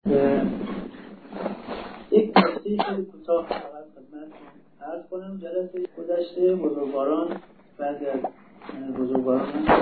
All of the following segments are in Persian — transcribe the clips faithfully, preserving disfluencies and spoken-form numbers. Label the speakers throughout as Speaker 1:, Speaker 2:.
Speaker 1: یک نکته خیلی کوتاه فقط خدمتتون عرض کنم. جلسه گذشته بزرگواران، بعضی از بزرگواران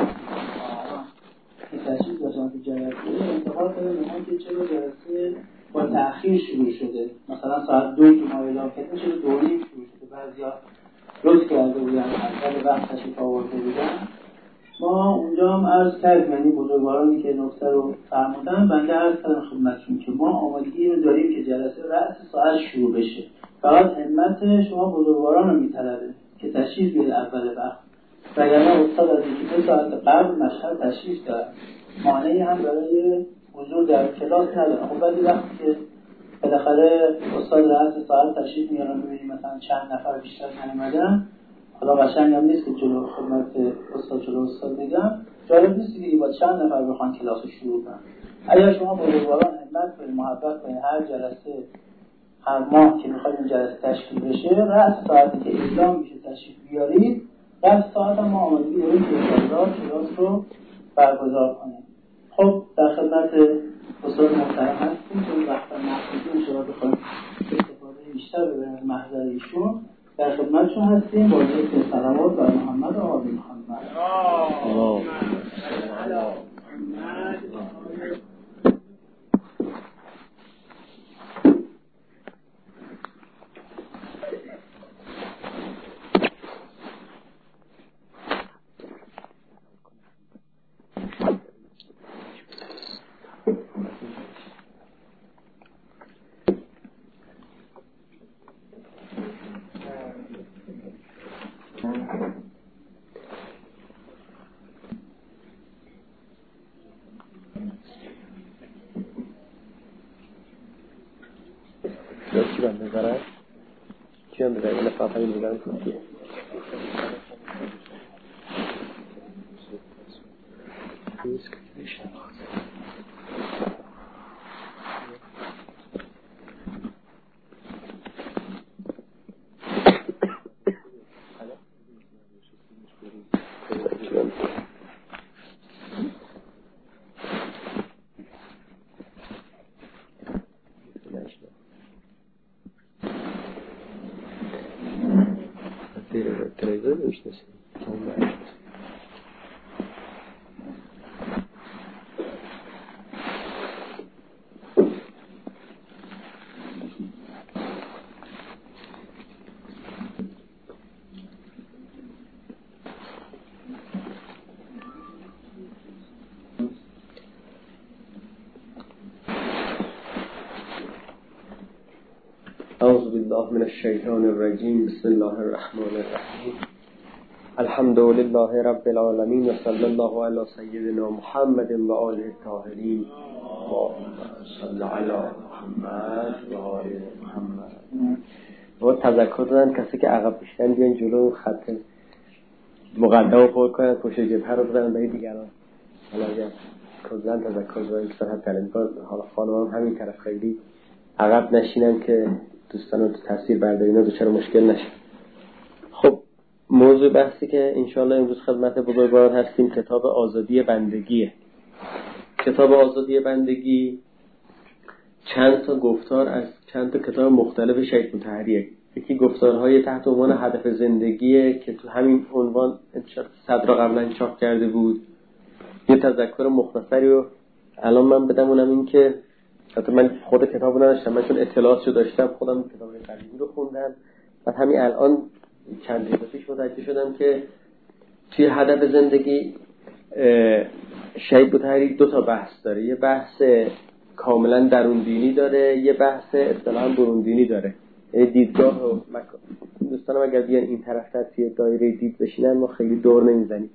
Speaker 1: که تشریف داشتن تو جلسه انتقاد کردن که چرا جلسه با تأخیر شروع شده، مثلا ساعت دوی که ما اعلام کردیم چرا دو نیم شروع شده. بعضیا لطف کرده بودن اول وقت تشریف آورده بودن. ما اونجا هم عرض کردیم، یعنی بزرگوارانی که نکته رو فرمودن بنده عرض کردم خدمتتون که ما آمادگی رو داریم که جلسه رأس ساعت شروع بشه، فقط همت شما بزرگواران رو میطلبه که تشریف بیارید اول وقت، وگرنه استاد از یکی دو ساعت قبل مشهد تشریف دارن، مانعی هم برای حضور در کلاس ندارن. خب ولی وقتی که بالاخره استاد رأس ساعت تشریف میارن ببینیم مثلا چند نفر بیشتر نیومدن، حالا قشنگ هم نیست که جلو خدمت استاد جلو استاد بگم، جالب نیست دیگه با چند نفر بخوان کلاس رو شروع کنن. اگر شما بزرگواران همت کنید، محبت کنید، هر جلسه هر ماه که میخواید این جلسه تشکیل بشه رأس ساعتی که اعلام میشه تشریف بیارید، رأس ساعت هم ما آمادگی داریم که انشاءالله کلاس رو برگزار کنیم. خب در خدمت استاد محترم هستیم که وقتا محدودی انشاءالله بخوایم استفاده بیشتر ببریم از محضر ایشون، در خدمتشون هستیم با ذکر صلوات بر محمد و آل محمد. آه
Speaker 2: چی بند بذارم؟ چی بند بذارم؟ این افراد همین بذارم کنیم نیست که بیشتر تلویزیون نمیشناسیم أعوذ بالله من الشيطان الرجيم بسم الله الرحمن الرحيم الحمد لله رب العالمين وصلى الله على سيدنا محمد وآله الطاهرين اللهم صل على محمد و آل محمد. و تذکر دادن کسی که عقب پیشتن بیان جلو خط مقدم رو پر کنن، پشت جبهه رو بزنن برای دیگران. حالا اگر کلا تذکر دادن که صحت در امکان حالا خانم هم همین طرف خیلی عقب نشینن که دوستان تو تفسیر برداری اینا دوچار مشکل نشه. خب موضوع بحثی که انشاءالله امروز خدمت بزرگواران هستیم کتاب آزادی بندگیه. کتاب آزادی بندگی چند تا گفتار از چند تا کتاب مختلف شیخ مطهریه. یکی گفتارهای تحت عنوان هدف زندگیه که تو همین عنوان صدرا قبلا چاپ کرده بود. یه تذکر مختصری رو الان من بدم، اونم این که حتی من خود کتاب رو نداشتم، من چون اطلاعاتشو داشتم خودم کتاب قدیمی رو خوندم، بعد همین الان چند دقیقه پیش متوجه شدم که توی هدف زندگی شیخ مطهری دو تا بحث داره. یه بحث کاملا درون دینی داره، یه بحث اصطلاحاً برون دینی داره، یعنی دیدگاه و مکان. دوستانم اگر بیان این طرف تا توی دایره دید بشینن ما خیلی دور نمیزنیم.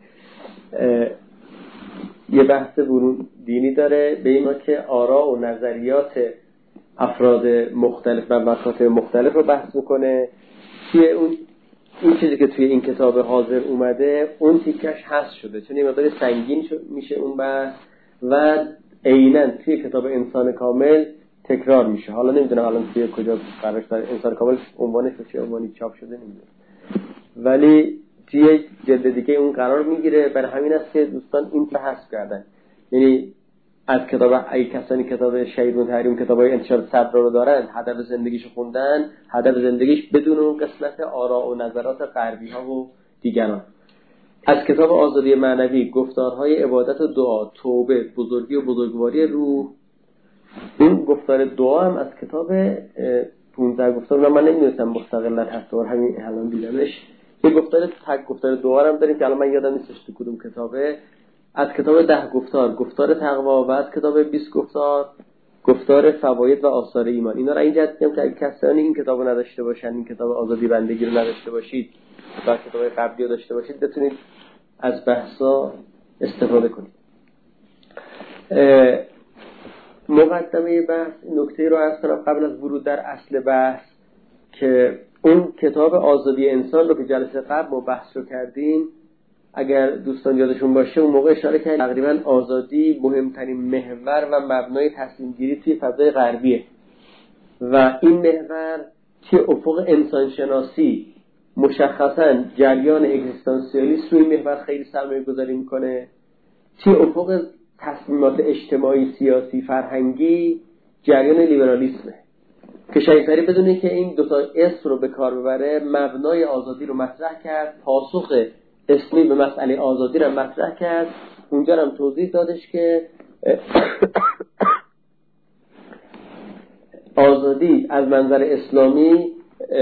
Speaker 2: یه بحث برون دینی داره به اینا که آراء و نظریات افراد مختلف و مکاتب مختلف رو بحث میکنه. توی اون این چیزی که توی این کتاب حاضر اومده اون تیکش حذف شده چون این مقدار سنگین میشه اون بحث و عیناً توی کتاب انسان کامل تکرار میشه. حالا نمیدونم الان توی کجا قرار شده انسان کامل عنوانش به چه عنوانی چاپ شده نمیدونم، ولی توی جلد دیگه اون قرار میگیره. برای همین است که دوستان این رو حذف کردن، یعنی از کتاب ای کسانی کتاب شهید و تحریم کتابای انتشار صبر رو دارن، هدف زندگیشو خوندن، هدف زندگیش بدون اون قسمت آراء و نظرات غربی ها و دیگران. از کتاب آزادی معنوی، گفتارهای عبادت و دعا، توبه، بزرگی و بزرگواری روح. این گفتار دعا هم از کتاب پانزده گفتار، من نمیدونستم مستقلا هست و همین الان دیدمش. یه گفتار تک گفتار دعا هم داریم که الان من یادم نیستش تو کدوم کتابه. از کتاب ده گفتار، گفتار تقوا، و از کتاب بیست گفتار، گفتار فواید و آثار ایمان. اینا را اینجا دیدم که اگه کسانی این کتابو نداشته باشن، این کتاب آزادی بندگی رو نداشته باشید و کتاب قبلی رو داشته باشید، بتونید از بحثا استفاده کنید. مقدمه بحث نکته رو عرض کنم قبل از ورود در اصل بحث، که اون کتاب آزادی انسان رو که جلسه قبل ما بحث رو کردیم، اگر دوستان یادشون باشه اون موقع اشاره کردیم تقریبا آزادی مهمترین محور و مبنای تصمیم گیری توی فضای غربیه و این محور توی افق انسانشناسی مشخصاً جریان اگزیستانسیالیسم روی محور خیلی سرمایه گذاری میکنه. توی افق تصمیمات اجتماعی، سیاسی، فرهنگی جریان لیبرالیسمه که شایدتری بدونه که این دوتا اسم رو به کار ببره مبنای آزادی رو مطرح کرد، پاسخ اسمی به مسئله آزادی رو مطرح کرد. اونجا هم توضیح دادش که آزادی از منظر اسلامی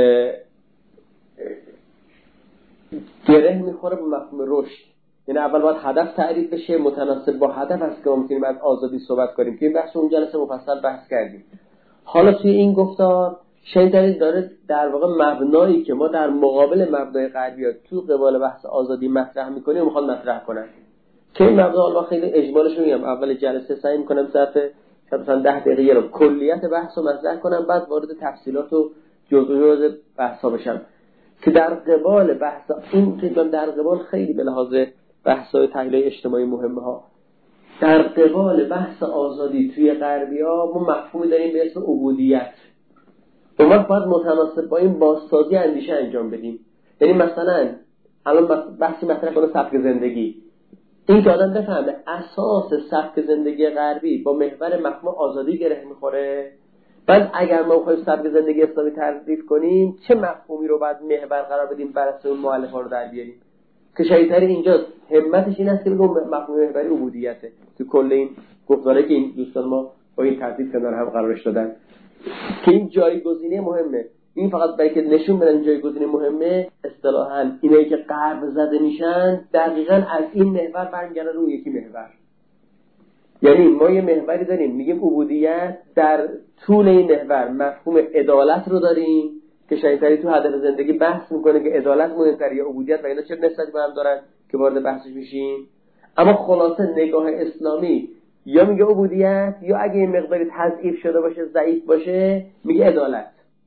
Speaker 2: گره میخوره به مفهوم رشد. یعنی اول باید هدف تعریف بشه، متناسب با هدف است که ما میتونیم از آزادی صحبت کنیم که این بحث اون جلسه مفصل بحث کردیم. حالا توی این گفتار شایدتری داره در واقع مبنایی که ما در مقابل مبنای غربیات تو قبال بحث آزادی مطرح میکنیم میخواد مطرح کنن که این مبنا الان خیلی اجمالش رو میگم. اول جلسه سعی میکنم ظرف مثلا ده دقیقه رو کلیت بحث رو مطرح کنم، بعد وارد تفصیلات و جزئیات بحثا بشم که در قبال بحث این که در قبال خیلی به لحاظ بحث‌های تحلیل اجتماعی مهمه ها، در قبال بحث آزادی توی غربی‌ها ما مفهومی داریم به اسم عبودیت. اون وقت باید متناسب با این بازسازی اندیشه انجام بدیم. یعنی مثلا الان بحثی مطرح کنه سبک زندگی، این که آدم بفهمه اساس سبک زندگی غربی با محور مفهوم آزادی گره میخوره. بعد اگر ما بخوایم سبک زندگی اسلامی تعریف کنیم چه مفهومی رو باید محور قرار بدیم بر اساس اون مؤلفه‌ها رو در بیاریم که شایدتر اینجا همتش این است که بگم مفهوم محوری عبودیته تو کل این گفتاره که این دوستان ما با این ترتیب کنار هم قرارش دادن که این جایگزینی مهمه. این فقط برای که نشون بدن جایگزینی مهمه. اصطلاحاً اینایی که غرب زده میشن دقیقاً از این محور برمیگردن روی یکی محور. یعنی ما یه محوری داریم میگیم عبودیت، در طول این محور مفهوم عدالت رو داریم که شایدتری تو هدف زندگی بحث میکنه که عدالت مهمتره یا عبودیت و اینا چه نسبتی به هم دارن که وارد بحثش میشیم. اما خلاصه نگاه اسلامی یا میگه عبودیت یا اگه این مقداری تضعیف شده باشه، ضعیف باشه، میگه عدالت.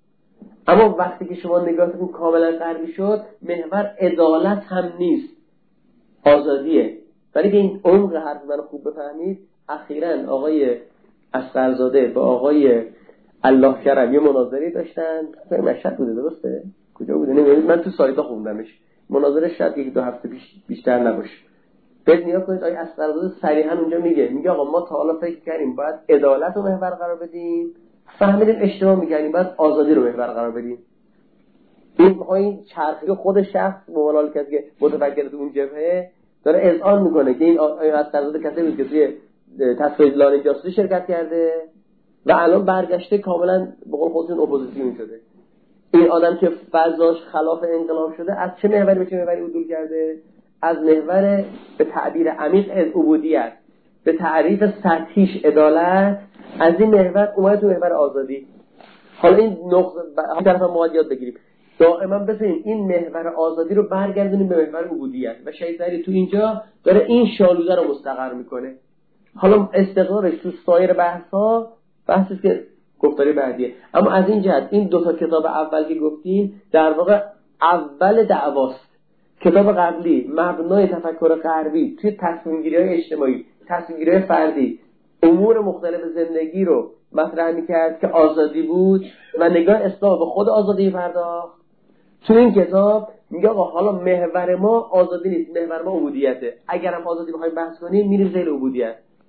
Speaker 2: اما وقتی که شما نگاهتون کاملا غربی شد، محور عدالت هم نیست، آزادیه. ولی که این عمق حرف منو خوب بفهمید، اخیراً آقای اصغرزاده با آقای الله کرم یه مناظره داشتن، خیلی مشهد بوده، درسته؟ کجا بوده نمیدونم، من تو سایتا خوندمش. مناظره شاید یک دو هفته بیش بیشتر نباشه. بعد نیا کنید آقای اصغرزاده صریحاً اونجا میگه میگه آقا ما تا حالا فکر کردیم باید عدالت رو محور قرار بدیم، فهمیدیم اشتباه می‌کردیم، باید آزادی رو محور قرار بدیم. این این چرخی خود شخص مولانا کسی که متفکر تو اون جبهه داره اذعان میکنه که این آقای اصغرزاده کسی بود که توی تصفیه لانه جاسوسی شرکت کرده و الان برگشته کاملا به قول خودشون اپوزیسیون شده. این آدم که فضاش خلاف انقلاب شده از چه محوری به چه محوری عدول کرده؟ از محور به تعبیر عمیق از عبودیت، به تعریف سطحیش عدالت، از این محور اومد تو محور آزادی. حالا این نقطه هم طرف ما یاد بگیریم دائما بسیم این محور آزادی رو برگردونیم به محور عبودیت و شیطانی تو اینجا داره این شالوده رو مستقر میکنه. حالا استقرارش تو سایر بحث‌ها بحثی که گفتاری بعدیه. اما از این جهت این دو تا کتاب اول که گفتیم در واقع اول دعواست. کتاب قبلی مبنای تفکر غربی توی تصمیم‌گیری‌های اجتماعی، تصمیم‌گیری‌های فردی، امور مختلف زندگی رو مطرح می‌کرد که آزادی بود و نگاه اسلام به خود آزادی پرداخت. تو این کتاب میگه آقا حالا محور ما آزادی نیست، محور ما عبودیته. اگر هم آزادی بخوایم بحث کنیم میریم زیر عبودیت.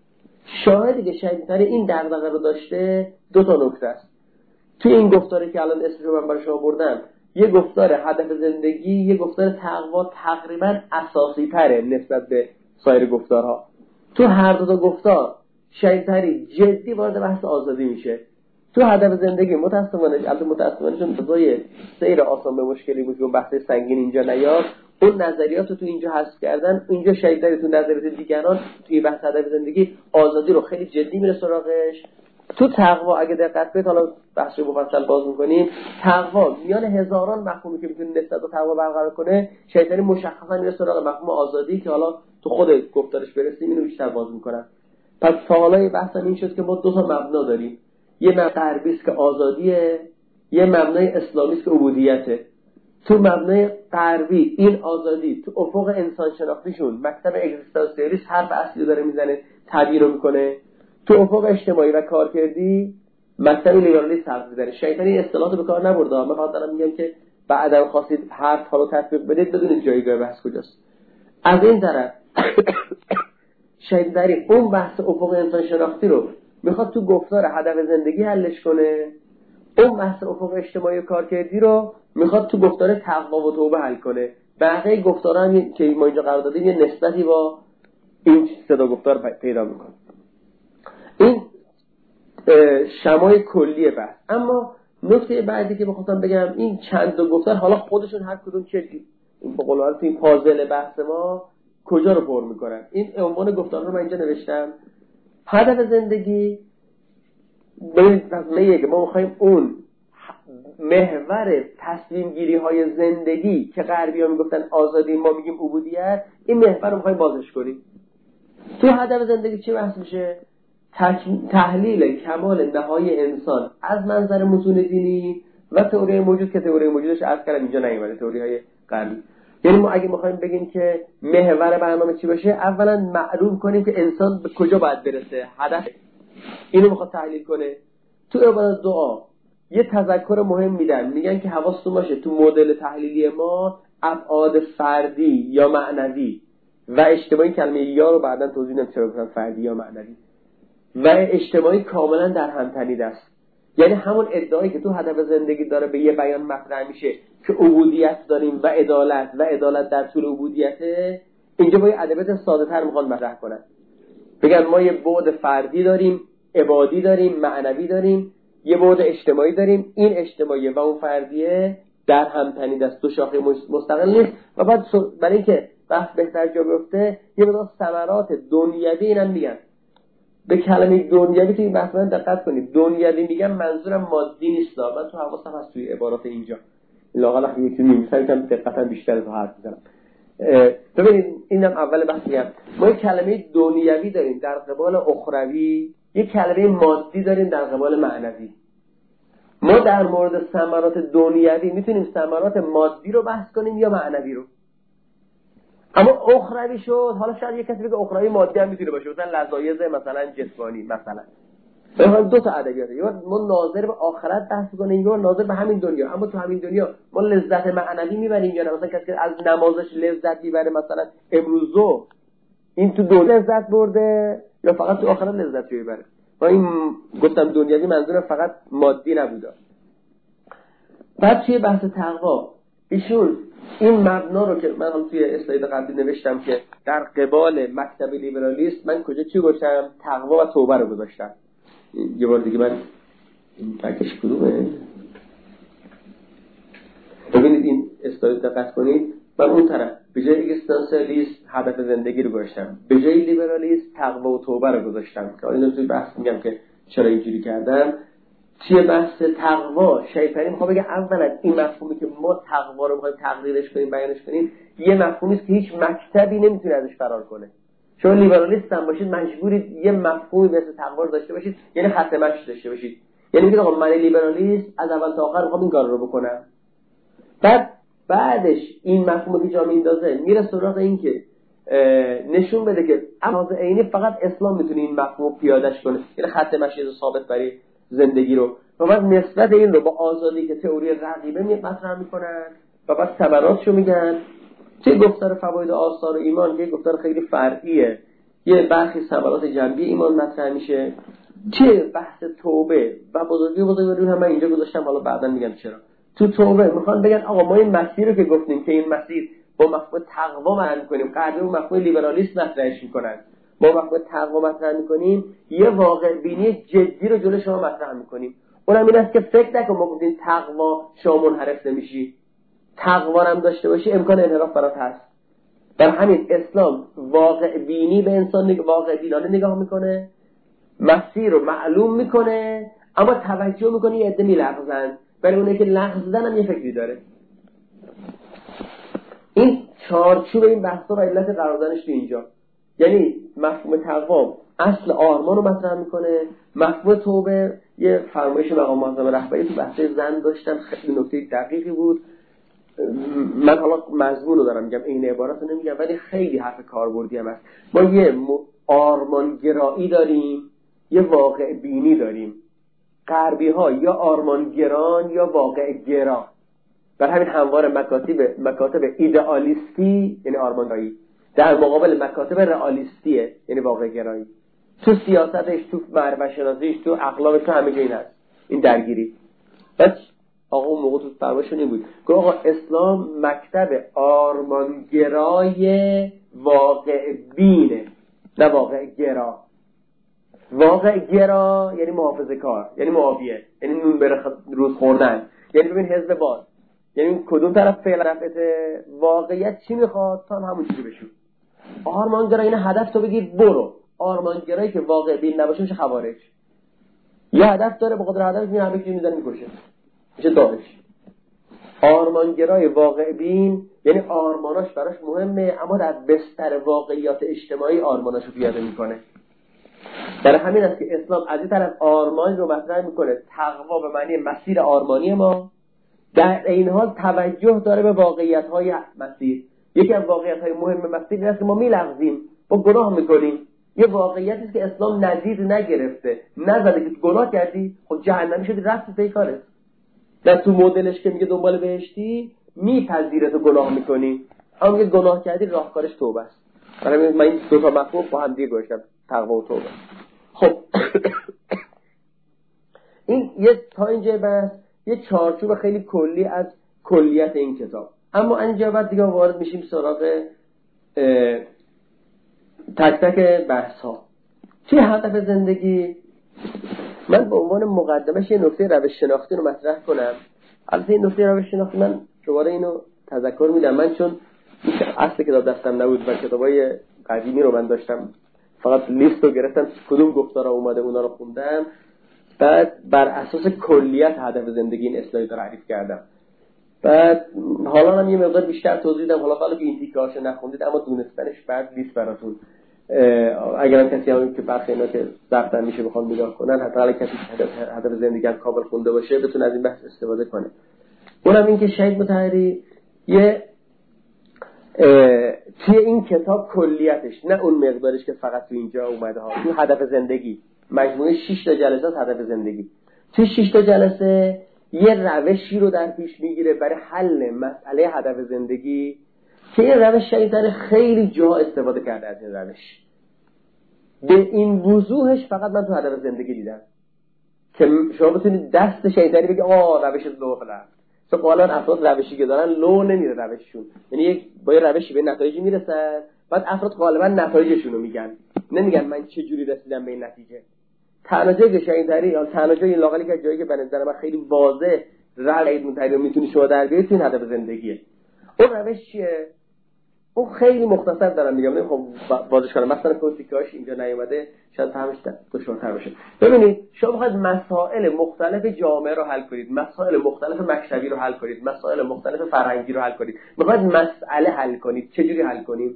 Speaker 2: شاهدی که شدیدتر این دغدغه رو داشته دو تا نکته است. توی این گفتاری که الان اسمش رو من برای شما بردم، یه گفتار هدف زندگی، یه گفتار تقوا تقریبا اساسی تره نسبت به سایر گفتارها. تو هر دو تا گفتار شدیدتری جدی وارد بحث آزادی میشه. تو هدف زندگی متأسفانه البته متأسفانه چون بزای سیر آسان به مشکلی بود و بحث سنگین اینجا نیاد، اون نظریات رو تو اینجا حذف کردن. اینجا شدیدتری تو نظریات دیگران توی بحث هدف زندگی آزادی رو خیلی جدی میره سراغش. تو تقوا اگه دقت کنید، حالا بحث رو مفصل باز می‌کنیم، تقوا میان هزاران مفهومی که میتونه نسبت به تقوا برقرار کنه، شیطانی مشخصا میره سراغ مفهوم آزادی که حالا تو خود گفتارش برسیم اینو بیشتر باز می‌کنم. پس سوالای بحث این شد که ما دو تا مبنا داریم، یه مبنای غربی است که آزادیه، یه مبنای اسلامی است که عبودیته. تو مبنای غربی این آزادی تو افق انسان شناختیشون مکتب اگزیستانسیالیسم حرف اصلی داره میزنه، تعبیر میکنه. تو افق اجتماعی و کارکردی مکتب لیبرالیسم حرف میزنه. شیطانی اصطلاحات به کار نبرده، من فقط دارم میگم که بعداً خواستید حرف ها رو تطبیق بدید بدونید جایگاه بحث کجاست. از این طرف شیطانی اون بحث افق انسان شناختی رو میخواد تو گفتار هدف زندگی حلش کنه، اون بحث افق اجتماعی و کارکردی رو میخواد تو گفتار تقوا و توبه حل کنه. بقیه گفتارا هم که ما اینجا قرار دادیم یه نسبتی با این صدا گفتار پیدا میکنه. این شمای کلی بحث. اما نکته بعدی که بخواستم بگم، این چند تا گفتار حالا خودشون هر کدوم چه این به قول معروف این پازل بحث ما کجا رو پر میکنن. این عنوان گفتار رو من اینجا نوشتم. هدف زندگی ببینید میگه ما میخوایم اون محور تصمیم گیری های زندگی که غربی‌ها میگفتن آزادی، ما میگیم عبودیت، این محور رو میخوایم بازش کنیم. تو هدف زندگی چی بحث میشه؟ تحلیل کمال نهایی انسان از منظر متون دینی و تئوری موجود که تئوری موجودش عرض کردم اینجا نیومده، تئوری های غربی. یعنی ما اگه میخوایم بگیم که محور برنامه چی باشه، اولا معلوم کنیم که انسان به کجا باید برسه، هدف اینو میخواد تحلیل کنه. تو عبادت دعا یه تذکر مهم میدن، میگن که حواستون باشه تو مدل تحلیلی ما ابعاد فردی یا معنوی و اجتماعی، کلمه یا رو بعداً توضیح میدم چرا گفتم فردی یا معنوی و اجتماعی کاملا در هم تنید است. یعنی همون ادعایی که تو هدف زندگی داره به یه بیان مطرح میشه که عبودیت داریم و عدالت و عدالت در طول عبودیته، اینجا با یه ادبیات ساده تر میخوان مطرح کنن. بگن ما یه بعد فردی داریم، عبادی داریم، معنوی داریم، یه بعد اجتماعی داریم. این اجتماعی و اون فردیه در هم تنید است، دو شاخه مستقل نیست. و بعد برای اینکه بحث بهتر جا بیفته یه مقدار ثمرات دنیوی اینم میگن. به کلمه دنیوی توی بحث من دقت کنید. دنیوی میگم منظورم مادی نیست، من تو حواسم هست توی عبارات اینجا لااقل وقتی یکی میگم کم دقتا بیشتر تو حرف میزنم. ببینید اینم اول بحث میگم، ما یک کلمه دنیوی داریم در قبال اخروی، یک کلمه مادی داریم در قبال معنوی. ما در مورد ثمرات دنیوی میتونیم ثمرات مادی رو بحث کنیم یا معنوی رو. اما اخروی شد، حالا شاید یک کسی بگه اخروی مادی هم میتونه باشه، مثلا لذایز مثلا جسمانی مثلا. مثلا دو تا ادبیاته، یا ما ناظر به آخرت بحث کنیم یا ناظر به همین دنیا. اما تو همین دنیا ما لذت معنوی میبریم یا نه؟ مثلا کسی از نمازش لذت میبره، مثلا امروز ظهر این تو دنیا لذت برده یا فقط تو آخرت لذت میبره؟ ما این گفتم دنیوی منظورم فقط مادی نبوده. بعد توی بحث تقوا ایشون این مبنا رو که من هم توی اسلاید قبلی نوشتم که در قبال مکتب لیبرالیسم من کجا چی گذاشتم؟ تقوا و توبه رو گذاشتم. یه بار دیگه من این بکش کدومه؟ ببینید این اسلاید دقت کنید، من اون طرف به جای اگزیستانسیالیسم هدف زندگی رو گذاشتم، به جای لیبرالیسم تقوا و توبه رو گذاشتم. که اینو توی بحث میگم که چرا اینجوری کردم. توی بحث تقوا شیطانی میخواد بگه اولا این مفهومی که ما تقوا رو میخوایم تقریرش کنیم بیانش کنیم یه مفهومی است که هیچ مکتبی نمیتونه ازش فرار کنه. شما لیبرالیست هم باشید مجبورید یه مفهومی مثل تقوا رو داشته باشید، یعنی خط مشی داشته باشید. یعنی میگید آقا من لیبرالیست از اول تا آخر میخوام این کار رو بکنم. بعد بعدش این مفهومی که جا میندازه میره سراغ این که نشون بده که اما عینی فقط اسلام میتونه این مفهوم پیادهش کنه، یعنی خط مشی ثابت برای زندگی رو. و بعد نسبت این رو با آزادی که تئوری رقیبه مطرح میکنن و بعد ثمراتشو میگن. چه گفتار فواید آثار ایمان که گفتار خیلی فرعیه، یه برخی ثمرات جنبی ایمان مطرح میشه. چه بحث توبه و بزرگی بزرگی هم من اینجا گذاشتم، حالا بعدا میگم چرا. تو توبه میخوان بگن آقا ما این مسیر رو که گفتیم که این مسیر با مفهوم تقوا معنی می‌کنیم، غربی اون مفهوم لیبرالیسم مطرحش می‌کنن، ما مفهوم تقوا مطرح می‌کنیم، یه واقع بینی جدی رو جلوی شما مطرح می‌کنیم. اونم این است که فکر نکن ما گفتیم تقوا شما منحرف نمیشی، تقوا هم داشته باشی امکان انحراف برات هست. در همین اسلام واقع بینی به انسان نگ... واقع بینانه نگاه میکنه، مسیر رو معلوم میکنه، اما توجه میکنه یه عده میلغزن، ولی اونه که لغزیدن هم یه فکری داره. این چارچوب این بحثا و علت قراردادش تو اینجا، یعنی مفهوم تقوا اصل آرمان رو مطرح میکنه، مفهوم توبه یه فرمایش مقام معظم رهبری تو بحث زن داشتن، خیلی نکته دقیقی بود. من حالا مضمون رو دارم میگم، این عبارت رو نمیگم، ولی خیلی حرف کاربردی هم هست. ما یه آرمانگرایی داریم، یه واقع بینی داریم. غربی ها یا آرمانگران یا واقع گرا، بر همین هموار مکاتب مکاتب ایدئالیستی یعنی آرمانگرایی در مقابل مکاتب رئالیستیه یعنی واقع گرایی. تو سیاستش، تو معرفت شناسیش، تو اخلاقش، تو همه جا این هست این درگیری. بس آقا اون موقع تو فرمایشون این بود که آقا اسلام مکتب آرمانگرای واقع بینه، نه واقع گرا. واقع گرا یعنی محافظه کار، یعنی معاویه، یعنی نون بره روز خوردن، یعنی ببین حزب باد، یعنی کدوم طرف فعل رفعت واقعیت چی میخواد تا همون چیزی بشون. آرمانگرایی اینه هدف تو بگیر برو. آرمانگرایی که واقع بین نباشه میشه خوارج. یه هدف داره به قدر هدفش میره همه چیزو میزنه میکشه، میشه داعش. آرمانگرای واقع بین یعنی آرماناش براش مهمه، اما در بستر واقعیات اجتماعی آرماناشو پیاده میکنه. در همین است که اسلام از این طرف آرمان رو مطرح میکنه، تقوا به معنی مسیر آرمانی ما، در این حال توجه داره به واقعیت‌های مسیر. یکی از واقعیت‌های مهم مسیر این است که ما میلغزیم، ما گناه میکنیم. یه واقعیتی است که اسلام نظیر نگرفته، نزده که گناه کردی خب جهنمی شدی رفتی پی کارت. در تو مدلش که میگه دنبال بهشتی میپذیره تو گناه میکنی، اما میگه گناه کردی راهکارش توبه است. برای من این دو تا مفهوم با هم دیگه گذاشتم، تقوا و توبه. خب این یه تا اینجا بس یه چارچوب خیلی کلی از کلیت این کتاب. اما اینجا بعد دیگه وارد میشیم سراغ تک تک بحث ها. چی هدف زندگی؟ من به عنوان مقدمش یه نکته روش شناختی رو مطرح کنم. البته این نکته روش شناختی من دوباره اینو تذکر میدم، من چون اصل کتاب دستم نبود و کتابای قدیمی رو من داشتم، فقط لیست رو گرفتم کدوم گفتارا اومده اونا رو خوندم، بعد بر اساس کلیت هدف زندگی این اصطلاحی رو تعریف کردم. بعد حالا هم یه مقدار بیشتر توضیح دادم، حالا حالا که این تیکه‌هاشو نخوندید اما دونستنش بعد لیست براتون، اگرم کسی هم که برخی اینا که ضبطن میشه بخوام نگاه کنن، حتی اگه کسی هدف زندگی هم کامل خونده باشه بتونه از این بحث استفاده کنه. اونم این که شهید مطهری یه توی این کتاب کلیتش، نه اون مقدارش که فقط تو اینجا اومده ها، تو هدف زندگی مجموعه شش تا جلسات هدف زندگی، تو شش تا جلسه یه روشی رو در پیش میگیره برای حل مسئله هدف زندگی که این روش شهیدتر خیلی جا استفاده کرده از این روش. به این وضوحش فقط من تو هدف زندگی دیدم که شما بتونید دست شهیدتری بگی آه روش لو رفت. تو قالان افراد روشی که دارن لو نمیره روششون، یعنی یک با یه روشی به نتایجی میرسن، بعد افراد غالبا نتایجشون رو میگن، نمیگن من چه جوری رسیدم به این نتیجه. تنها جایی که شهیدتری یا تنها جایی لاقلی که جایی که به نظر من خیلی واضح رأی متحری میتونی شما در بیارید این هدف زندگیه. اون روش چیه؟ اون خیلی مختصر دارم میگم، خب بازش کنم مثلا کوتیکاش اینجا نیومده شاید فهمش دشوارتر باشه. ببینید شما بخواید مسائل مختلف جامعه رو حل کنید، مسائل مختلف مکتبی رو حل کنید، مسائل مختلف فرهنگی رو حل کنید، میخواید مسئله حل کنید، چجوری حل کنید؟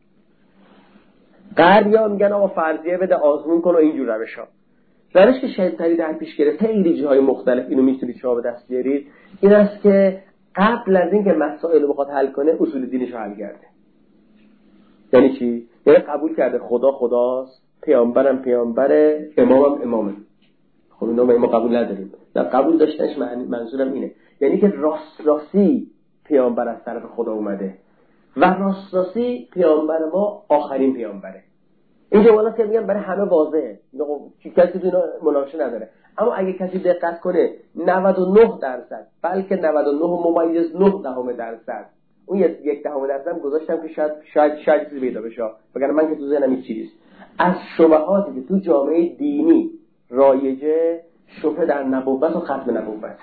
Speaker 2: غربیا میگن آقا فرضیه بده آزمون کن و اینجور روشا. روشی که شهیدتری در پیش گرفت خیلی جاهای مختلف اینو میتونید شما به دست بیارید، این است که قبل از اینکه مسائل رو بخواد حل کنه اصول دینش رو حل کرده. یعنی چی؟ یعنی قبول کرده خدا خداست، پیامبرم پیامبره، امامم امامه. خب اینا ما قبول نداریم. در قبول داشتنش منظورم اینه، یعنی که راست راستی پیامبر از طرف خدا اومده و راست راستی پیامبر ما آخرین پیامبره. این جملات که میگم برای همه واضحه، کسی تو اینا مناقشه نداره. اما اگه کسی دقت کنه نود و نه درصد بلکه نود و نه ممیز نه دهم درصد، اون یک دهم درصد گذاشتم که شاید شاید شاید چیزی پیدا بشه، وگرنه من که تو ذهنم هیچ چیزی نیست. از شبهاتی که تو جامعه دینی رایجه شبهه در نبوت و ختم نبوت.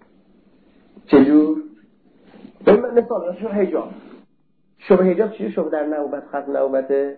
Speaker 2: چجور؟ مثال شبه حجاب. شبه حجاب چیه؟ شبه در نبوت ختم نبوته.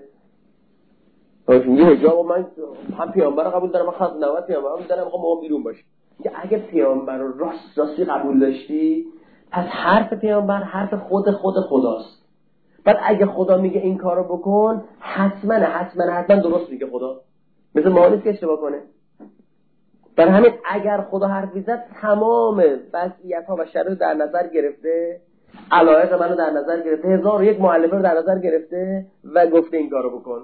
Speaker 2: یه حجاب من هم پیامبر رو قبول دارم، من ختم نبوت پیامبر رو دارم، میخوام ما بیرون باشه. که اگه پیامبر رو راست راستی قبول داشتی، پس حرف پیامبر حرف خود خود خداست. بعد اگه خدا میگه این کارو بکن، حتما حتما حتما درست میگه خدا. مثل ما نیست که اشتباه کنه. برای همین اگر خدا حرف میزد تمام وضعیت‌ها و شرایط در نظر گرفته، علایق منو در نظر گرفته، هزار و یک مؤلفه رو در نظر گرفته و گفته این کارو بکن.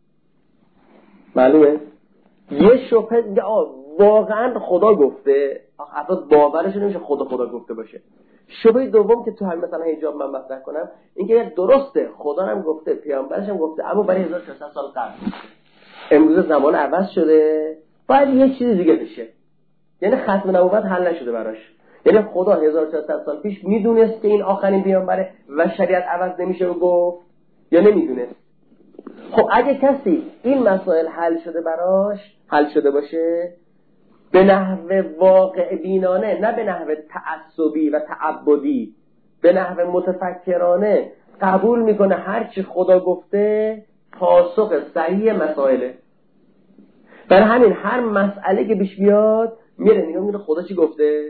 Speaker 2: معلومه؟ یه شبهه میگه آ واقعا خدا گفته، اصلا باورش نمیشه خدا خدا گفته باشه. شبهه دوم که تو همین مثلا حجاب من مطرح کنم اینکه درسته خدا هم گفته، پیامبرش هم گفته، اما برای هزار و ششصد سال قبل. امروز زمان عوض شده، باید یه چیز دیگه بشه. یعنی ختم نبوت حل نشده براش. یعنی خدا هزار و ششصد سال پیش میدونست که این آخرین پیامبره و شریعت عوض نمیشه و گفت یا نمیدونست. خب اگه کسی این مسائل حل شده براش، حل شده باشه به نحو واقع بینانه، نه به نحو تعصبی و تعبدی، به نحو متفکرانه قبول میکنه هر چی خدا گفته پاسخ صحیح مسائله. برای همین هر مسئله که پیش بیاد میره نگاه میکنه خدا چی گفته،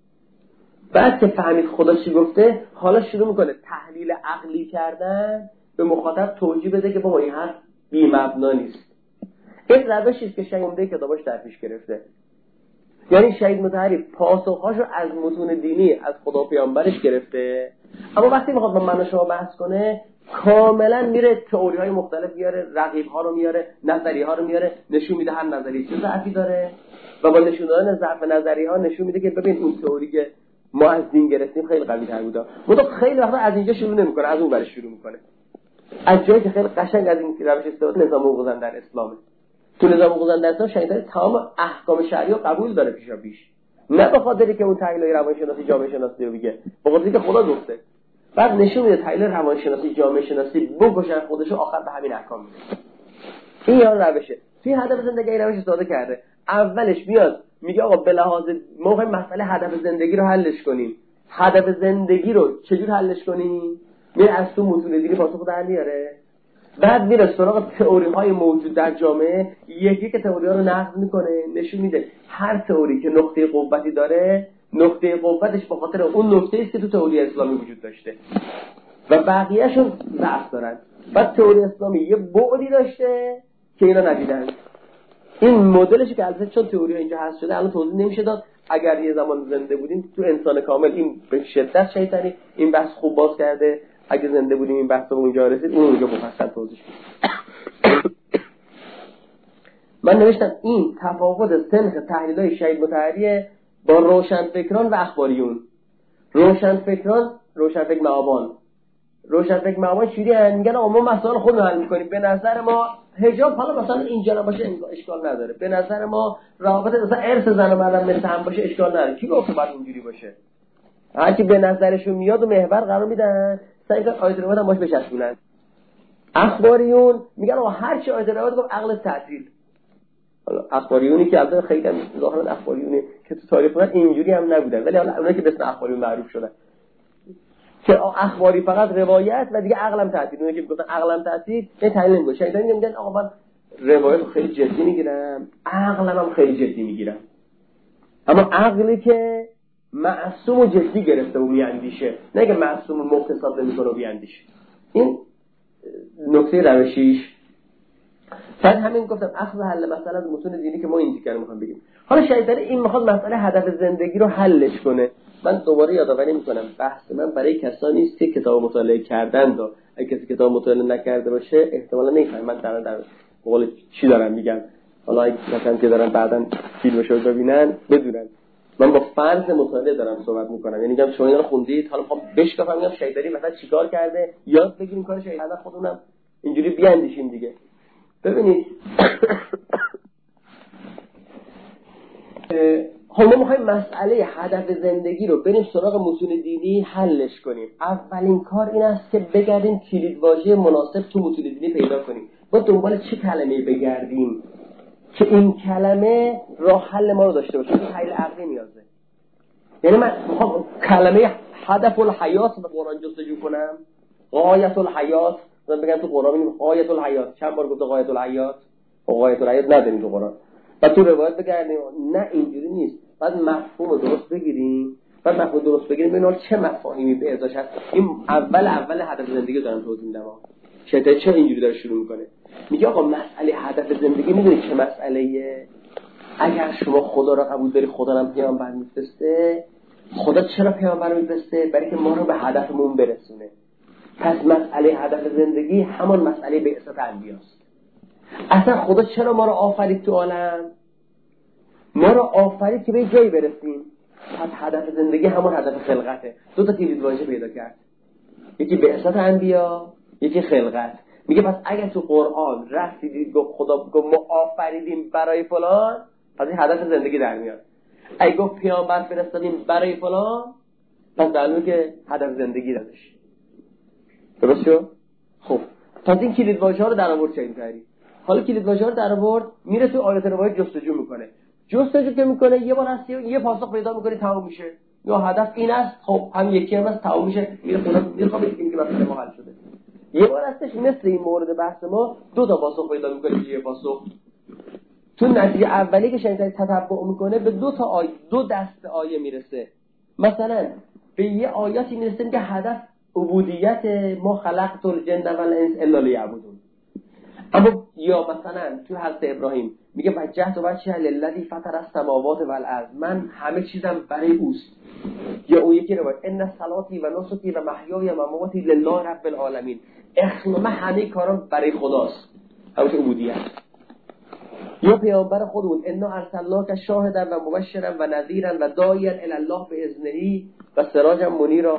Speaker 2: بعد که فهمید خدا چی گفته حالا شروع میکنه تحلیل عقلی کردن، به مخاطب توجیه بده که بابا این حرف بی مبنا نیست. این روشی است که شیخ عمده کتاباش در پیش گرفته. یعنی شهید مطهری پاسخاشو از متون دینی از خدا پیامبرش گرفته، اما وقتی میخواد با من و شما بحث کنه کاملا میره تئوری های مختلف میاره، رقیب ها رو میاره، نظریه ها رو میاره، نشون میده هر نظریه چه ضعفی داره و با نشون دادن ضعف نظریه ها نشون میده که ببین اون تئوری که ما از دین گرفتیم خیلی قوی تر بوده. منتها خیلی وقتا از اینجا شروع نمیکنه، از اون ور شروع میکنه. از جایی که خیلی قشنگ از این روش استفاده نظام حقوق زن در اسلامه. تو نظام حقوق زن در اسلام شهید تمام احکام شرعی رو قبول داره پیشا پیش، نه به خاطری که اون تحلیل روانشناسی جامعه شناسی رو بگه، به خاطری که خدا گفته. بعد نشون میده تحلیل روانشناسی جامعه شناسی بکشن خودشو، آخر به همین احکام میده. این یار روشه. توی هدف زندگی این روش استفاده کرده. اولش میاد میگه آقا به لحاظ موقع مسئله هدف زندگی رو حلش کنیم. هدف زندگی رو چجور حلش کنیم؟ میره از تو متون دینی پاسخ در میاره. بعد میره سراغ تئوری های موجود در جامعه، یکی که تئوری ها رو نقد میکنه، نشون میده هر تئوری که نقطه قوتی داره، نقطه قوتش به خاطر اون نقطه است که تو تئوری اسلامی وجود داشته و بقیه‌شون ضعف دارن. بعد تئوری اسلامی یه بعدی داشته که اینا ندیدن. این مدلش که البته چون تئوری اینجا هست شده الان توضیح نمیشه داد. اگر یه زمان زنده بودیم تو انسان کامل این به شدت شیطانی این بحث خوب باز کرده، اگه زنده بودیم این بحث به اونجا رسید اون اونجا مفصل توضیح میدم. من نوشتم این تفاوت سنخ تحلیل‌های شهید مطهری با روشنفکران و اخباریون. روشنفکران روشنفکر معابان روشنفکر معابان چیزی میگن آقا ما مسائل خودمون حل می‌کنیم، به نظر ما حجاب حالا مثلا اینجا باشه اشکال نداره، به نظر ما روابط مثلا ارث زن و مرد مثل هم باشه اشکال نداره. کی گفته باید اینجوری باشه؟ هر کی به نظرشون میاد و محور قرار میدن، سعی کنن آیت روایت هم باش بچسبونن. اخباریون میگن آقا هر چی آیت روایت گفت عقل تعطیل. حالا اخباریونی که البته خیلی ظاهرا اخباریونی که تو تاریخ بودن اینجوری هم نبودن، ولی حالا اونایی که به اسم اخباریون معروف شدن که اخباری فقط روایت و دیگه عقلم تعطیل. اونایی که گفتن عقلم تعطیل یه تعلیل نمیگه. شیطانی میگن آقا من روایت رو خیلی جدی میگیرم، عقلم هم خیلی جدی میگیرم. اما عقلی که معصوم و جدی گرفته و میاندیشه، نه که معصوم و مختصات نمیکنه و بیاندیشه. این نکته روشیش. بعد همین گفتم اخذ حل مسئله از متون دینی که ما این دیگر میخوام بگیم. حالا شیطان این میخواد مسئله هدف زندگی رو حلش کنه. من دوباره یادآوری میکنم بحث من برای کسانی است که کتاب مطالعه کردند و اگه کسی کتاب مطالعه نکرده باشه احتمالاً نمیفهمه من در در قول چی دارم میگم. حالا اگه مثلا که دارن بعداً فیلمشو ببینن بدونن من با فرض مطالعه دارم صحبت میکنم. یعنی میگم شما اینا رو خوندید، حالا میخوام بشکافم میگم شیطانی مثلا چیکار کرده، یاد بگیریم کار شیطان خودمونم اینجوری بیاندیشیم دیگه. ببینید ما میخوایم مسئله هدف زندگی رو بریم سراغ متون دینی حلش کنیم. اولین کار این است که بگردیم کلیدواژه مناسب تو متون دینی پیدا کنیم. ما دنبال چه کلمه‌ای بگردیم که این کلمه راه حل ما رو داشته باشه. این تحلیل عقلی نیازه. یعنی من میخوام کلمه هدف الحیات رو قرآن جستجو کنم. غایت الحیات، من بگم تو قرآن میگیم غایت الحیات. چند بار گفته غایت الحیات؟ غایت الحیات نداریم تو قرآن. و تو روایت بگردیم نه اینجوری نیست. بعد مفهوم رو درست بگیریم. بعد مفهوم درست بگیریم ببینیم چه مفاهیمی به ازاش هست. این اول اول هدف زندگی دارم توضیح میدم. شیطان چه اینجوری داره شروع میکنه؟ میگه آقا مسئله هدف زندگی میدونی چه مسئله‌ایه؟ اگر شما خدا را قبول داری، خدا هم پیامبر میفرسته. خدا چرا پیامبر میفرسته؟ برای که ما رو به هدفمون برسونه. پس مسئله هدف زندگی همان مسئله بعثت انبیاست. اصلا خدا چرا ما رو آفرید تو عالم؟ ما رو آفرید که به جایی برسیم. پس هدف زندگی همون هدف خلقته. دو تا کلیدواژه پیدا کرد. یکی بعثت انبیا، یکی خلقت. میگه پس اگه تو قرآن رسیدید گفت خدا گفت ما آفریدیم برای فلان، پس این هدف زندگی در میاد. اگه گفت پیامبر فرستادیم برای فلان، پس معلومه که هدف زندگی داشت. درست شد؟ خب پس این کلیدواژه‌ها رو در آورد چه اینطوری. حالا کلیدواژه‌ها رو در آورد میره تو آیات روایت جستجو میکنه. جستجو که میکنه یه بار هست یه پاسخ پیدا میکنه تمام میشه. یا هدف این است، خب هم یکی هم است، تمام میشه. میره خدا میخواد بگیم که مسئله ما حل شده. یه بار هستش مثل این مورد بحث ما دو تا پاسخ پیدا میکنه. یه پاسخ تو نتیجه اولی که شیطان تتبع میکنه به دو تا آیه، دو دسته آیه میرسه. مثلا به یه آیاتی میرسه که هدف عبودیت ما خلقت الجن والانس الا لیعبدون. اما یا مثلا تو حضرت ابراهیم میگه وجهت وجهی للذی فطر السماوات والارض، من همه چیزم برای اوست. یا اون یکی روایت ان صلاتی و نسکی و محیای و مماتی لله رب العالمین، اخلاص همه کارم برای خداست، همون عبودیت. یا پیامبر خودمون انا ارسلناک شاهدا و مبشرا و نذیرا و داعیا الی الله باذنه و سراجا منیرا،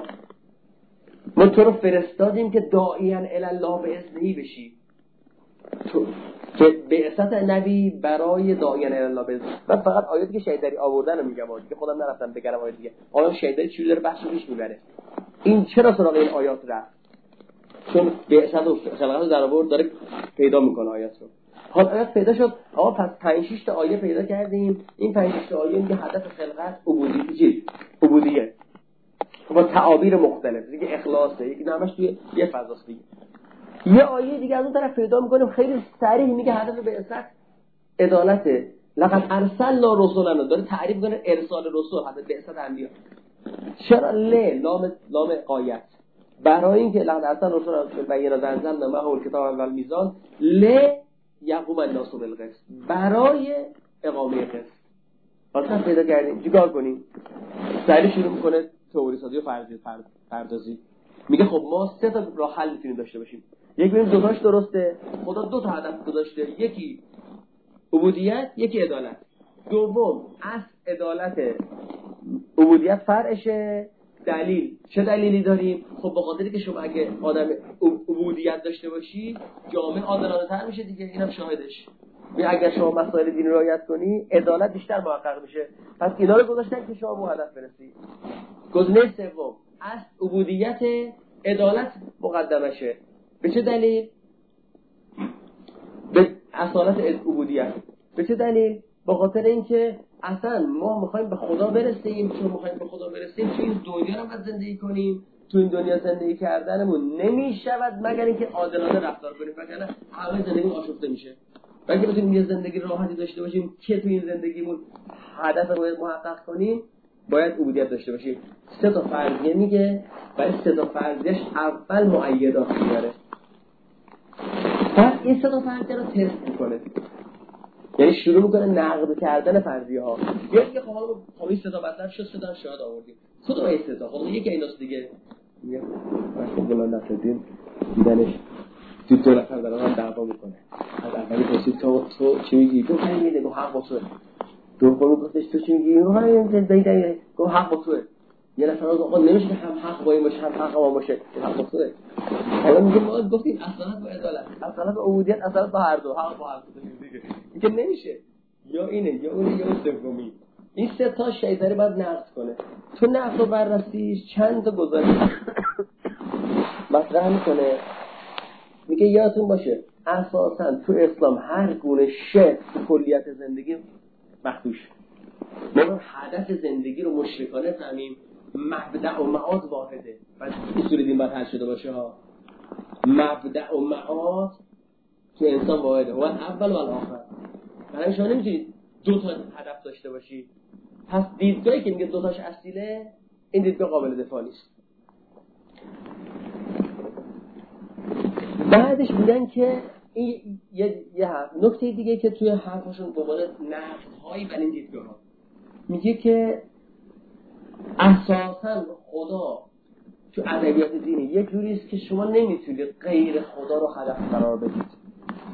Speaker 2: ما تو رو فرستادیم که داعیا الی الله باذنه بشی. تو که بعثت نبی برای داعیا الی الله باذنه. من فقط آیاتی که شیدری آوردن رو میگم که خودم نرفتم بگم آیات دیگه. آیا شیدری چجوری داره بحثو پیش میبره؟ این چرا سراغ این آیات رفت؟ چون بعثت و خلقت در آورد داره پیدا میکنه آیات رو. حالا آیات پیدا شد، آقا پس پنج شش تا آیه پیدا کردیم. این پنج شش تا آیه میگه هدف خلقت عبودیت چیز عبودیت با تعابیر مختلف. دیگه اخلاصه، یکی همش توی یه فضاست دیگه. یه آیه دیگه از اون طرف پیدا میکنیم خیلی صریح میگه هدف بعثت عدالته. لقد ارسلنا رسولنا، داره تعریف کنه ارسال رسول، هدف بعثت انبیا. چرا ل لام لام قایت؟ برای اینکه لقد ارسلنا رسولنا بیننا انزلنا معه الکتاب والمیزان ل یقوم الناس بالقسط، برای اقامه قسط. حالا پیدا کردیم چیکار کنیم؟ سریع شروع میکنه تئوری سازی و فرضیه پردازی. میگه خب ما سه تا راه حل میتونیم داشته باشیم. یک ببینیم دو تاش درسته، خدا دو تا هدف گذاشته، یکی عبودیت، یکی عدالت. دوم اصل عدالت، عبودیت فرعشه. دلیل چه دلیلی داریم؟ خب به خاطری که شما اگه آدم عبودیت داشته باشی جامعه عادلانه تر میشه دیگه، اینم شاهدش. یا اگر شما مسائل دین رعایت کنی عدالت بیشتر محقق میشه. پس اینا رو گذاشتن که شما به هدف برسی. گزینه سوم اصل عبودیت، عدالت مقدمشه. به چه دلیل؟ به اصالت عبودیت. به چه دلیل؟ به خاطر اینکه اصلا ما میخوایم به خدا برسیم. چون میخوایم به خدا برسیم تو این دنیا رو باید زندگی کنیم. تو این دنیا زندگی کردنمون نمیشود مگر اینکه عادلانه رفتار کنیم، وگرنه همه زندگی آشفته میشه. اگه بتونیم یه زندگی راحتی داشته باشیم که تو این زندگیمون هدف رو محقق کنیم، باید عبودیت داشته باشیم. سه تا فرضیه میگه، برای سه تا فرضیه‌اش اول مؤیدات میاره. بعد این سه تا فرضیه رو تست میکنه. یعنی شروع میکنه نقد کردن فرضیه ها. یا دیگه خب خب این سه تا مطلب شد، سه تا شاهد آوردیم. کدوم این سه تا؟ خب یکی ایناست دیگه. میگه مثلا بلند نشدیم دیدنش تو دو نفر دارن دعوا میکنه. از اولی پرسید تو تو چی میگی؟ تو چی میگی؟ گفت حق با توئه. دومی گفتش تو چی میگی؟ من دایی دایی گفت حق با توئه. یه نفر از آقا نمیشه که هم حق با این باشه هم حق ما باشه، این حق افتاده. حالا میگه ما گفتیم اصالت با عدالت، اصالت با عبودیت، اصالت با هر دو، حق با هر دو دیگه. این که نمیشه، یا اینه یا اونه یا اون سومی. این سه تا شیطانی باید نقد کنه. تو نقد و بررسیش چند تا گزارش مطرح میکنه. میگه یادتون باشه اساساً تو اسلام هر گونه شرک تو کلیت زندگی مخدوش. ما هدف زندگی رو مشرکانه فهمیم، مبدأ و معاد واحده. بعد اصول دین باید حل شده باشه ها. مبدأ و معاد تو انسان واحده، هو اول و آخر. برای شما نمیتونید دو تا هدف داشته باشی. پس دیدگاهی که میگه دو تاش اصیله، این دیدگاه قابل دفاع نیست. بعدش میگن که این یه, یه نکته دیگه که توی حرفشون به عنوان نقدهایی بر این دیدگاه ها میگه که اساساً خدا تو ادبیات دینی یه جوری است که شما نمیتونید غیر خدا رو هدف قرار بدید.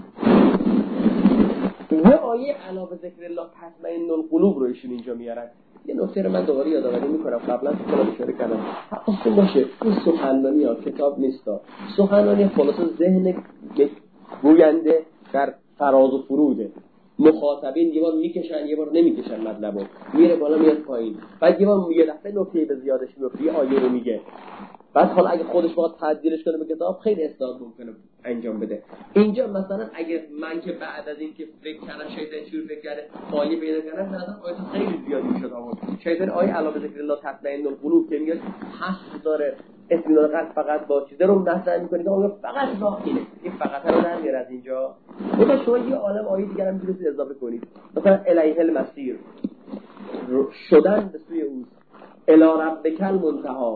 Speaker 2: یه آیه علاوه ذکر الله تطمئن القلوب رو ایشون اینجا میارن. یه نکته رو من دوباره یادآوری میکنم، قبلا تو کلام اشاره کردم. حواستون باشه این سخنرانی ها کتاب نیستا، سخنرانی خلاصه ذهن گوینده در فراز و فروده. مخاطبین یه بار میکشن یه بار نمیکشن مطلبو، میره بالا میاد پایین، بعد یه بار یه دفعه نکته به زیادش میگه، یه آیه رو میگه، بعد حالا اگه خودش بخواد تعدیلش کنه به کتاب خیلی اصلاحات ممکنه انجام بده. اینجا مثلا اگه من که بعد از این که فکر کردم شیطان چجوری فکر کرده آیه پیدا کردم، مثلا آیه خیلی زیادی میشد آورد. شیطان آیه علاوه ذکر الله تطمئن القلوب که میگه حس داره اطمینان قلب فقط با چیزا رو مطرح میکنه که اون فقط ظاهره، این فقط رو در میاره از اینجا. مثلا شما یه عالم آیه دیگه هم میتونید اضافه کنید، مثلا الیه المسیر، شدن به سوی او، الی ربک المنتهی،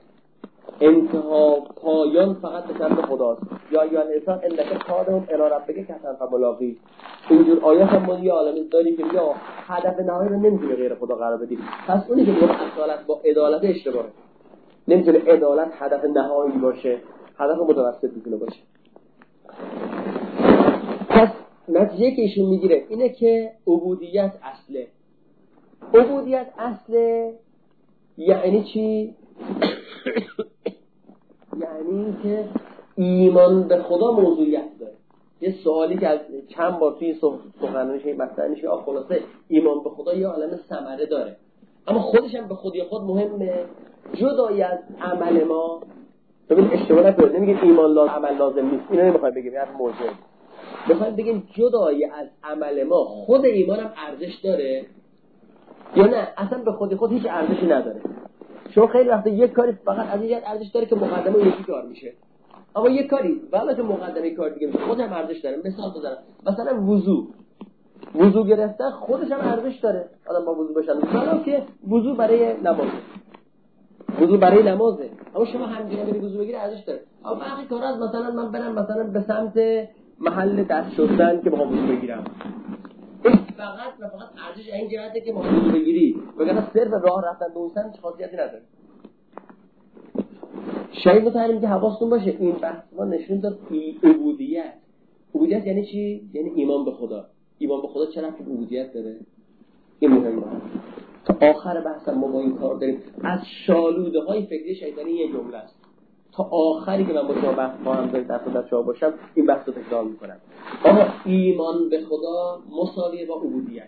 Speaker 2: انتها پایان فقط به سمت خداست، یا یا انسان انک قادم الی ربک کسن فملاقی. اینجور آیات هم ما یه عالمی داریم که یا هدف نهایی رو نمیتونه غیر خدا قرار بدیم. پس اونی که میگه اصالت با عدالت اشتباهه. نمیتونه عدالت هدف نهایی باشه، هدف متوسط میتونه باشه. پس نتیجه که ایشون میگیره اینه که عبودیت اصله. عبودیت اصله یعنی چی؟ یعنی که ایمان به خدا موضوعیت داره. یه سوالی که از چند بار توی سخنرانیش مثلا میشه خلاصه ایمان به خدا یه عالمه ثمره داره، اما خودش هم به خودی خود مهمه، جدای از عمل ما. ببین اشتباه نکنید، نمیگیم ایمان لازم عمل لازم نیست، اینو نمیخوایم بگیم، این موضوع میخوایم بگیم جدای از عمل ما خود ایمان هم ارزش داره یا نه اصلا به خودی خود هیچ ارزشی نداره. شما خیلی وقتا یک کاری فقط از این ارزش داره که مقدمه یکی کار میشه، اما یک کاری والا که مقدمه کار دیگه میشه خودش هم ارزش داره. مثال بزنم، مثلا وضو وضو گرفتن خودش هم ارزش داره. آدم با وضو بشن مثلا که وضو برای نمازه، وضو برای نمازه، اما شما همینجوری برای وضو بگیری ارزش داره. اما باقی کارا از مثلا من برم مثلا به سمت محل دست شستن که بخوام وضو بگیرم، این فقط و فقط ارزش این جهته که بخوام وضو بگیری، وگرنه صرف راه رفتن به اون سمت خاصیتی نداره. شاید متعلم که حواستون باشه این بحث ما نشون داد عبودیت. عبودیت یعنی چی؟ یعنی ایمان به خدا. ایمان به خدا چه ربطی به عبودیت داره؟ این مهمه. تا آخر بحث ما با این کار داریم. از شالوده های فکری شیطانی یه جمله است. تا آخری که من با شما بحث خواهم داشت دست و دست شما باشم این بحث رو تکرار میکنم. اما ایمان به خدا مساویه با عبودیت.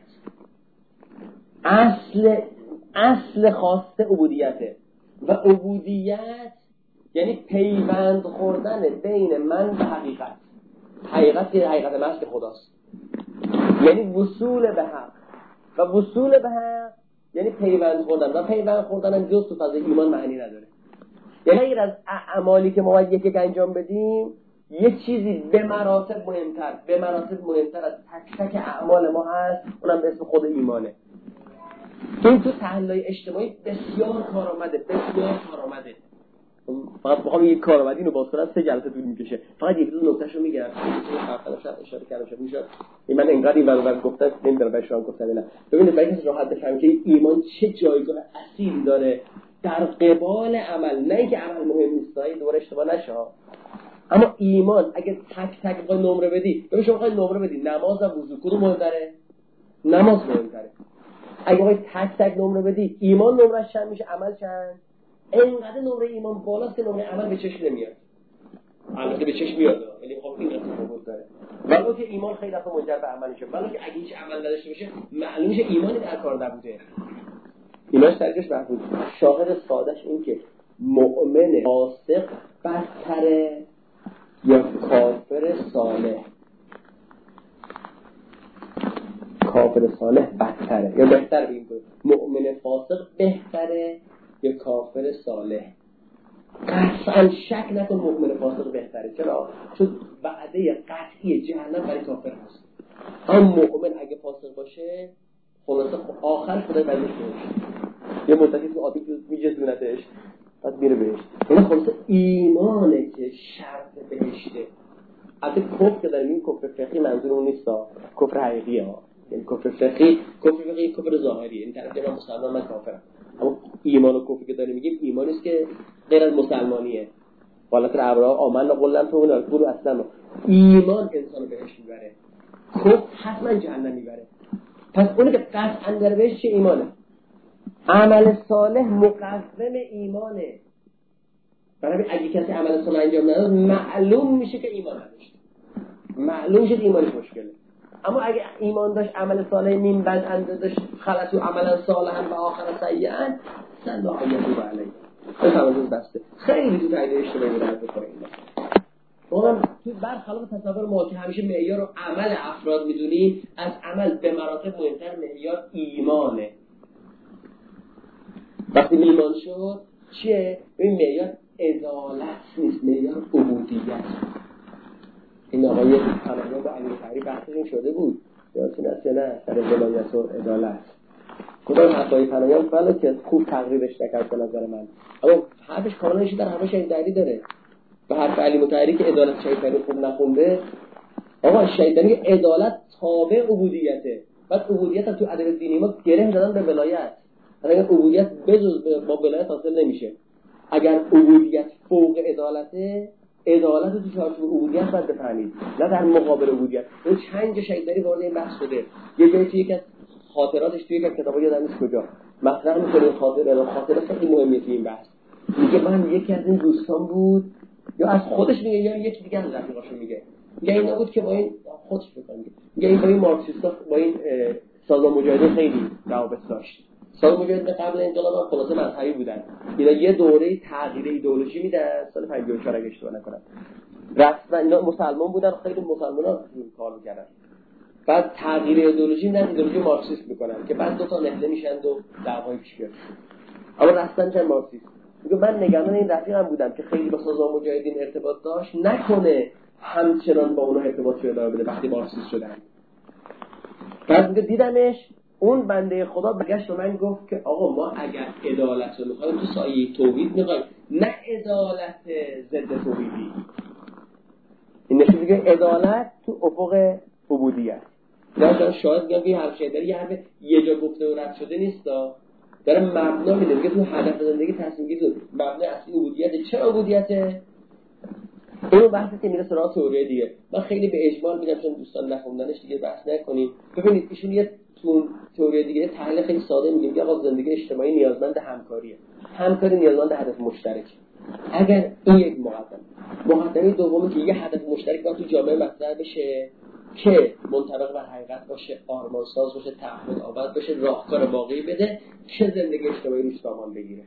Speaker 2: اصل اصل خواسته عبودیته و عبودیت یعنی پیوند خوردن بین من و حقیقت. حقیقت که حقیقت محض خداست، یعنی وصول به حق، و وصول به حق یعنی پیوند خوردن، و پیوند خوردن جز تو فضای ایمان معنی نداره. یعنی غیر از اعمالی که ما باید یک یک انجام بدیم، یه چیزی به مراتب مهمتر به مراتب مهمتر از تک تک اعمال ما هست، اونم به اسم خود ایمانه. این تو تحلیل اجتماعی بسیار کارآمده، بسیار کارآمده. فقط بخوام یک کارآمدی اینو باز کنم سه جلسه طول میکشه. فقط یک دو نکتهشو میگم. حرفا شاید اشاره کردم شد میشه. این من انقدر این برابر گفتم نمیدونم به شما گفتم نه. ببینید برای اینکه راحت بفهمید که ایمان چه جایگاه اصیل داره در قبال عمل، نه اینکه عمل مهم نیست، دوباره اشتباه نشه. اما ایمان اگه تک تک بخوای نمره بدی، ببین شما بخوای نمره بدی نماز و وضو کدوم مهمتره؟ نماز مهمتره. اگه بخوای تک تک نمره بدی، ایمان نمرش چند میشه، عمل چند؟ اینقدر نمره ایمان بالاست که نمره عمل به چشم نمیاد. البته به چشم میاد ولی خب این تفاوت داره. ولی که ایمان خیلی دفعه منجر به عمل میشه، ولی که اگه هیچ عمل نداشته باشه معلوم میشه ایمانی در کار نبوده. ایمانش درجهش محدود. شاهد سادهش این که مؤمن فاسق بدتره یا کافر صالح؟ کافر صالح بدتره یا بهتره؟ بگیم مؤمن فاسق بهتره یا کافر صالح؟ قطعا شک نکن مؤمن فاسق بهتره. چرا؟ چون وعده قطعی جهنم برای کافر هست. هم مؤمن اگه فاسق باشه خلاصه آخر خدای بندش بهش یه مدتی تو آبی میجزونتش بعد میره بهشت. یعنی خلاصه ایمانه که شرط بهشته. البته کفر که داریم این کفر فقهی منظور اون نیست، کفر حقیقی ها. یعنی کفر فقهی کفر فقهی کفر ظاهریه، این طرف من مسلمان من کافرم. اما ایمان و کفری که داریم میگیم ایمانی است که غیر از مسلمانیه. حالت ابرا آمن قلن تو اون قول اصلا ایمان انسانو بهش میبره، کفر حتما جهنم میبره. پس اون که قطعا در بهش چه ایمانه؟ عمل صالح مقوم ایمانه. برای اگه کسی عمل صالح انجام نداد معلوم میشه که ایمان نداشت، معلوم میشه ایمانش مشکله. اما اگه ایمان داشت عمل صالح نیم بد انجام داشت، خلطو عملا صالحا و آخر سیئا سن لا یتوب علیه. بفهمید بسته خیلی تو تعیین اشتباهی درد بخوره این اونم تو برخلاف تصور ما که همیشه معیار رو عمل افراد میدونی، از عمل به مراتب مهمتر معیار ایمانه. وقتی ایمان شد چیه؟ این معیار عدالت نیست، معیار عبودیت. این آقای پناهیان با امیر فهری بحثشون شده بود یادتون هست یا نه سر ولایت و عدالت. خدا حقای پناهیان فعلا که خوب تقریبش نکرد به نظر من، اما حرفش کاملا نشید در همه شهید دری داره. به حرف علی مطهری که عدالت شیطانی خوب نخونده، آقا شیطانی عدالت تابع عبودیته. بعد عبودیت هم تو ادب دینی ما گره دادن به ولایت. اگر عبودیت بجز با ولایت حاصل نمیشه. اگر عبودیت فوق عدالته، عدالت تو چارچوب عبودیت باید بفهمید، نه در مقابل عبودیت. این چند جا شیطانی وارد این بحث شده. یه جایی توی یک از خاطراتش توی یک از کتابا یادم نیست کجا مطرح می‌کنه خاطره، خاطره خیلی مهمه توی این بحث. میگه من یکی از این دوستان بود، یا از خودش میگه یا یکی دیگه از رفیقاشو میگه، میگه این نبود که با این خودش بکنه، میگه این با این مارکسیستا با این سازمان مجاهدین خیلی روابط داشت. سازمان مجاهدین قبل انقلاب خلاصه مذهبی بودن، اینا یه دوره تغییر ایدئولوژی میدن سال پنجاه و چهار اگه اشتباه نکنم. رسما اینا مسلمان بودن، خیلی مسلمانا کار میکردن. بعد تغییر ایدئولوژی میدن، ایدئولوژی مارکسیست میکنن که بعد دو تا نهله میشن و دعوای پیش میاد. اما رسما چن مارکسیست. میگه من نگران این رفیقم بودم که خیلی با سازمان مجاهدین ارتباط داشت، نکنه همچنان با اونها ارتباط شده بده وقتی مارکسیست شدن. بعد میگه دیدمش اون بنده خدا برگشت و من گفت که آقا ما اگر عدالت رو میخوایم تو سایه توحید میخوایم، نه عدالت ضد توحیدی. این نشون میگه عدالت تو افق عبودیت. نه شاید میگم که هر شیء یه حرف یه جا گفته و رد شده نیستا، داره مبنا میده، میگه تو هدف زندگی تصمیم گیری مبنا اصلی عبودیت. چه عبودیته؟ اینو بحثی که میره سراغ تئوری دیگه. من خیلی به اجمال میگم چون دوستان نخوندنش دیگه بحث نکنیم. ببینید ایشون یه تو تئوری دیگه تحلیل خیلی ساده میگه که آقا زندگی اجتماعی نیازمند همکاریه، همکاری نیازمند هدف مشترک. اگر این یک مقدمه، مقدمه دومی که یه هدف مشترک باید تو جامعه مطرح بشه که منطبق بر حقیقت باشه، آرمانساز باشه، تعهد آور باشه، راهکار واقعی بده که زندگی اجتماعی روش سامان بگیره.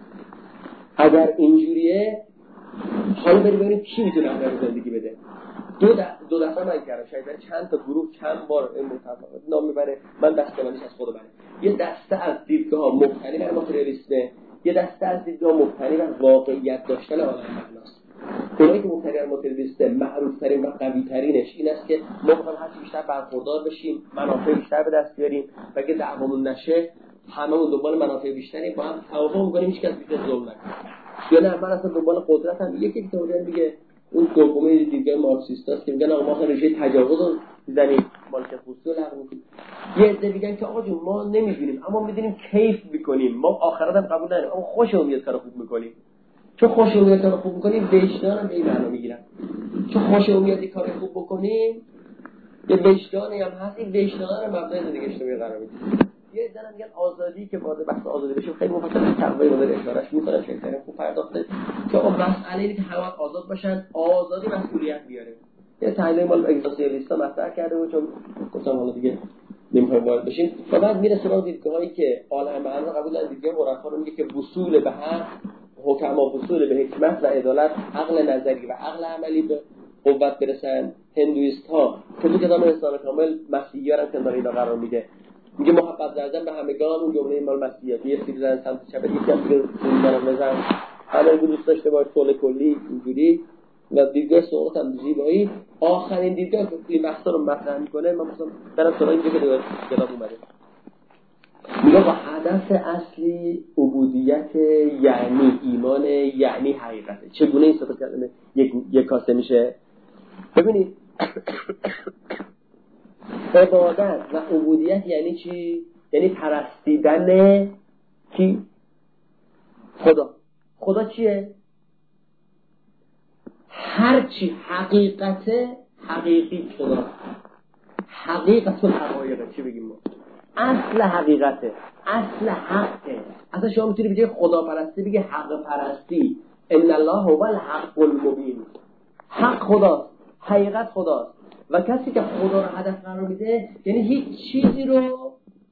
Speaker 2: اگر اینجوریه حالا بریم ببینیم کی میتونه هدف زندگی بده. دو د... دو دفعه من کردم، شاید چند تا گروه چند بار این متفاوت نام میبره، من دستمندیش از خود منه. یه دسته از دیدگاه مبتنی بر ماتریالیسمه، یه دسته از دیدگاه مبتنی بر واقعیت داشتن عالم معناست. اونایی که مبتنی بر ماتریالیسم معروف ترین و قوی ترینش این است که ما میخوایم هرچی بیشتر برخوردار بشیم، منافع بیشتر به دست بیاریم و اگه دعوامون نشه هممون دنبال منافع بیشتری با هم توافق می‌کنیم، هیچ کس بیشتر ظلم نکنه. یا نه من اصلا دنبال قدرت هم یکی که تئوری میگه اون دومه دیگه مارکسیستاست که میگن آقا ما رژه تجاوز رو می‌زنیم، مالکیت خصوصی رو لغو می‌کنیم. یه عده میگن که آقا جون ما نمی‌بینیم اما می‌دونیم کیف می‌کنیم، ما آخرت هم قبول نداریم اما خوشمون میاد کارو خوب می‌کنیم. چون خوشمون میاد کارو خوب می‌کنیم وجدان هم به این معنا میگیرن. چون خوشمون میاد کارو خوب بکنیم یه وجدانی هم هست، این وجدان رو مبنای زندگی اجتماعی قرار می‌دیم. یه دارن میگن آزادی که وارد بحث آزادی بشه خیلی مفصل تقوی رو داره اشارهش می‌کنه شیخ خوب پرداخته که اون مسئله اینه که همه آزاد باشن، آزادی مسئولیت بیاره. یه تحلیل مال اگزیستانسیالیستا مطرح کرده و چون گفتم حالا دیگه نمی‌خوایم وارد بشیم و بعد میره سراغ دیدگاهایی که عالم معنا قبول دارن. دیدگاه عرفا رو میگه که وصول به حق، حکما وصول به حکمت و عدالت، عقل نظری و عقل عملی به قوت برسن. هندویست ها که تو کتاب انسان کامل مسیحی‌ها هم کنار اینا قرار میده، میگه محبت زدن به همگان اون جمله مال مسیحیه که یه سری زدن سمت چپ یکی هم دیگه زندان بزن همه دوست داشته باشه طول کلی اینجوری و دیدگاه سقوط هم زیبایی. آخرین دیدگاه که این بحثا رو مطرح میکنه من مثلا برام سراغ اینجا که دیگه کتاب اومده میگه با هدف اصلی عبودیت یعنی ایمان یعنی حقیقته. چگونه این سه تا کلمه یک یک کاسه میشه؟ ببینید عبادت و عبودیت یعنی چی؟ یعنی پرستیدن کی؟ خدا. خدا چیه؟ هر چی حقیقته حقیقی خدا. حقیقت الحقایق چی بگیم ما؟ اصل حقیقته، اصل حقه. اصلا شما میتونی بگی خدا پرستی بگی حق پرستی. ان الله هو الحق المبین. حق خداست، حقیقت خداست و کسی که خدا رو هدف قرار میده یعنی هیچ چیزی رو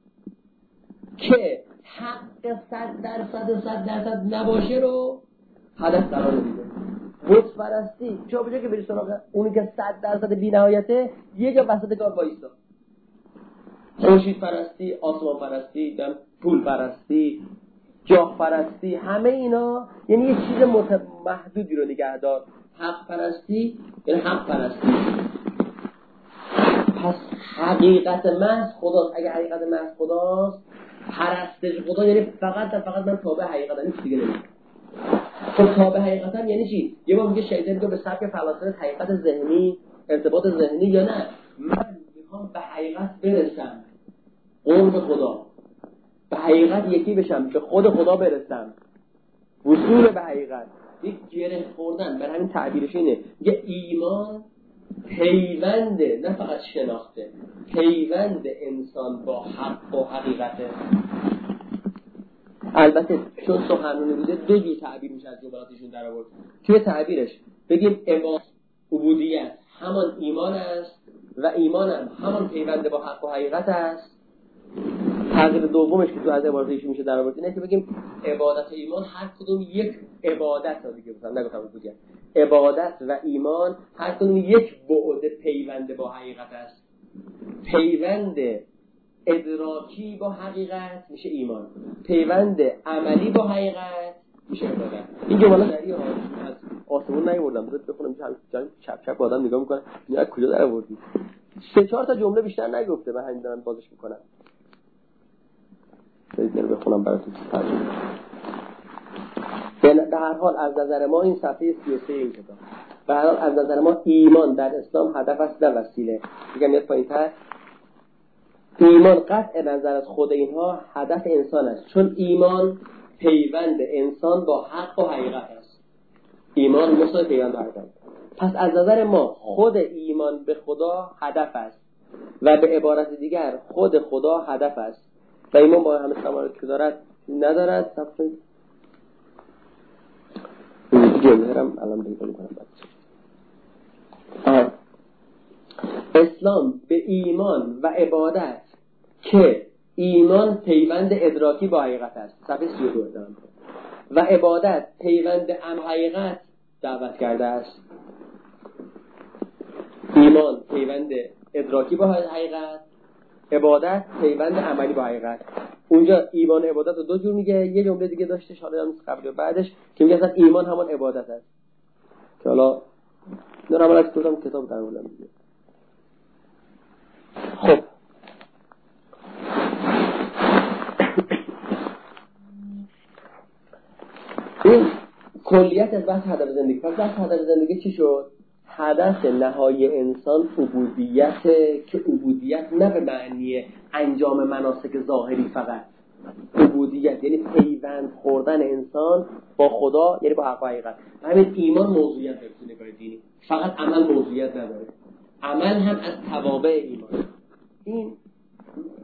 Speaker 2: که حق صد درصد و صد درصد نباشه رو هدف قرار میده. بت پرستی چرا بجا که بری سراغ اونی که صد درصد بی‌نهایته یه جا وسط کار وایسا. خورشید پرستی، آسمان پرستی، دم پول پرستی، جاه پرستی، همه اینا یعنی یه چیز محدودی رو نگه دار. حق پرستی یعنی حق پرستی. پس حقیقت محض خداست. اگه حقیقت محض خداست پرستش خدا یعنی فقط فقط من تابع حقیقتم، هیچ دیگه نمیگم. خب تابع حقیقتم یعنی چی؟ یه بار میگه شیطان میگه به سبک فلاسفه حقیقت ذهنی، ارتباط ذهنی یا نه من میخوام به حقیقت برسم، قرب خدا، به حقیقت یکی بشم، به خود خدا برسم، وصول به حقیقت. یک گره خوردن. برای همین تعبیرش اینه یه ایمان پیونده، نه فقط شناخته، پیوند انسان با حق و حقیقته. البته چون سخنرانی بوده دو جور تعبیر میشه از جملاتشون در آورد. توی تعبیرش بگیم عبادت عبودیت همان ایمان است و ایمان هم همان پیوند با حق و حقیقت است. تغییر دومش که تو از عبارتش میشه در آورد اینه که بگیم عبادت و ایمان هر کدوم یک عبادت ها دیگه مثلا نگفتم بگم عبادت و ایمان هر کدوم یک بعد پیوند با حقیقت است. پیوند ادراکی با حقیقت میشه ایمان، پیوند عملی با حقیقت میشه عبادت. این جمله دری ها از آسمون نیاوردم، بذار بخونم چند چپ چپ آدم نگاه میکنه اینا کجا در آوردی؟ سه چهار تا جمله بیشتر نگفته، من همین دارم بازش میکنم. بذار بخونم براتون ترجمه. به هر حال از نظر ما این صفحه سی و سه این کتاب به هر حال از نظر ما ایمان در اسلام هدف است نه وسیله. میگم میاد پایین‌تر. ایمان قطع نظر از خود اینها هدف انسان است، چون ایمان پیوند انسان با حق و حقیقت است. ایمان مساوی پیوند با حقیقت. پس از نظر ما خود ایمان به خدا هدف است و به عبارت دیگر خود خدا هدف است و ایمان با همه ثمراتی که دارد ندارد. صفحه جمهرم الان دیگه میکنم بعد اسلام به ایمان و عبادت که ایمان پیوند ادراکی با حقیقت است صفحه سی و دو دارم و عبادت پیوند ام حقیقت دعوت کرده است. ایمان پیوند ادراکی با حقیقت، عبادت پیوند عملی با حقیقت. اونجا ایمان و عبادت رو دو جور میگه. یه جمله دیگه داشته حالا هم قبل و بعدش که میگه اصلا ایمان همان عبادت است که حالا نه من از کتاب کتاب در آوردم دیگه. خب این کلیت از بحث هدف زندگی. پس بحث هدف زندگی چی شد؟ هدف نهایی انسان عبودیت، که عبودیت نه به معنی انجام مناسک ظاهری فقط، عبودیت یعنی پیوند خوردن انسان با خدا یعنی با حق و حقیقت. همین ایمان موضوعیت داره تو نگاه دینی، فقط عمل موضوعیت نداره. عمل هم از توابع ایمان. این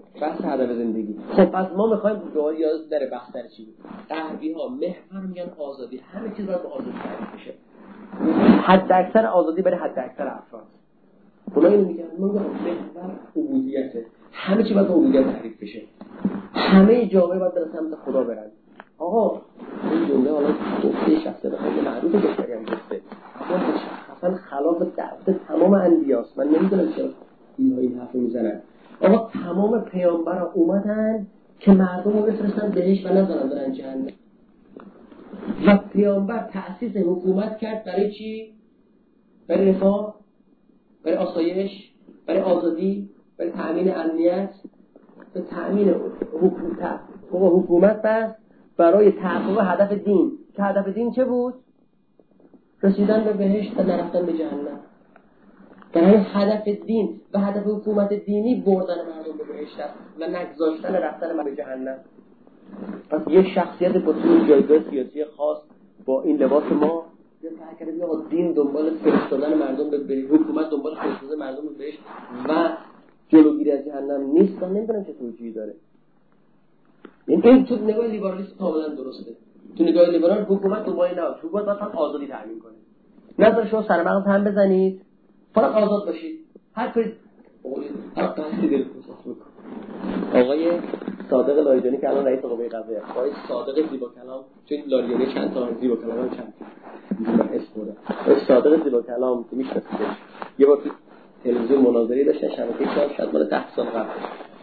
Speaker 2: بحث هدف زندگی. خب پس ما میخوایم یاد در بحث در چی بود؟ غربی ها محور میگن آزادی، همه چیز باید با آزادی تعریف بشه. حد اکثر آزادی برای حد اکثر افراد. اونا اینو میگن ما میگم محور عبودیته، همه چی باید با عبودیت تعریف بشه. همه جامعه باید به سمت خدا برن. آقا این جمله حالا گفته شخصیت خیلی معروف بشری هم گفته، اما مشخصا خلاف دعوت تمام انبیاست. من نمیدونم چرا اینها این حرف میزنن. آقا تمام پیامبران اومدن که مردم رو بفرستن بهشت و نذارن برن جهنم. و پیامبر تأسیس حکومت کرد برای چی؟ برای رفاه، برای آسایش، برای آزادی، برای تأمین امنیت، برای تأمین حکومت. حکومت بس برای تحقق هدف دین، که هدف دین چه بود؟ رسیدن به بهشت و نرفتن به جهنم. برای هدف دین و هدف حکومت دینی بردن مردم به بهشت و نگذاشتن رفتن به جهنم. پس یه شخصیت با توی جایگاه سیاسی خاص با این لباس ما یا تحکر بیا با دین دنبال فرستادن مردم به بهشت، حکومت دنبال فرستادن مردم به بهشت و جلوگیری از جهنم نیست. من نمیدونم چه توجیهی داره. این این تو نگاه لیبرالیسم کاملا درسته. تو نگاه لیبرال حکومت دنبال نه، حکومت باید آزادی تامین کنه. نظر شما سر مغز هم بزنید، فقط آزاد باشید. هر کاری هر قصدی دلتون بکنید. آقای صادق لایجانی که الان رئیس قوه قضاییه، آقای صادق زیبا کلام، چون لایجانی چند تا زیبا کلام چند تا اسم بوده. آقای صادق زیبا کلام که میشناسیدش، یه بار تو تلویزیون مناظری داشتن شبکه چهار، شاید مال ده سال قبل.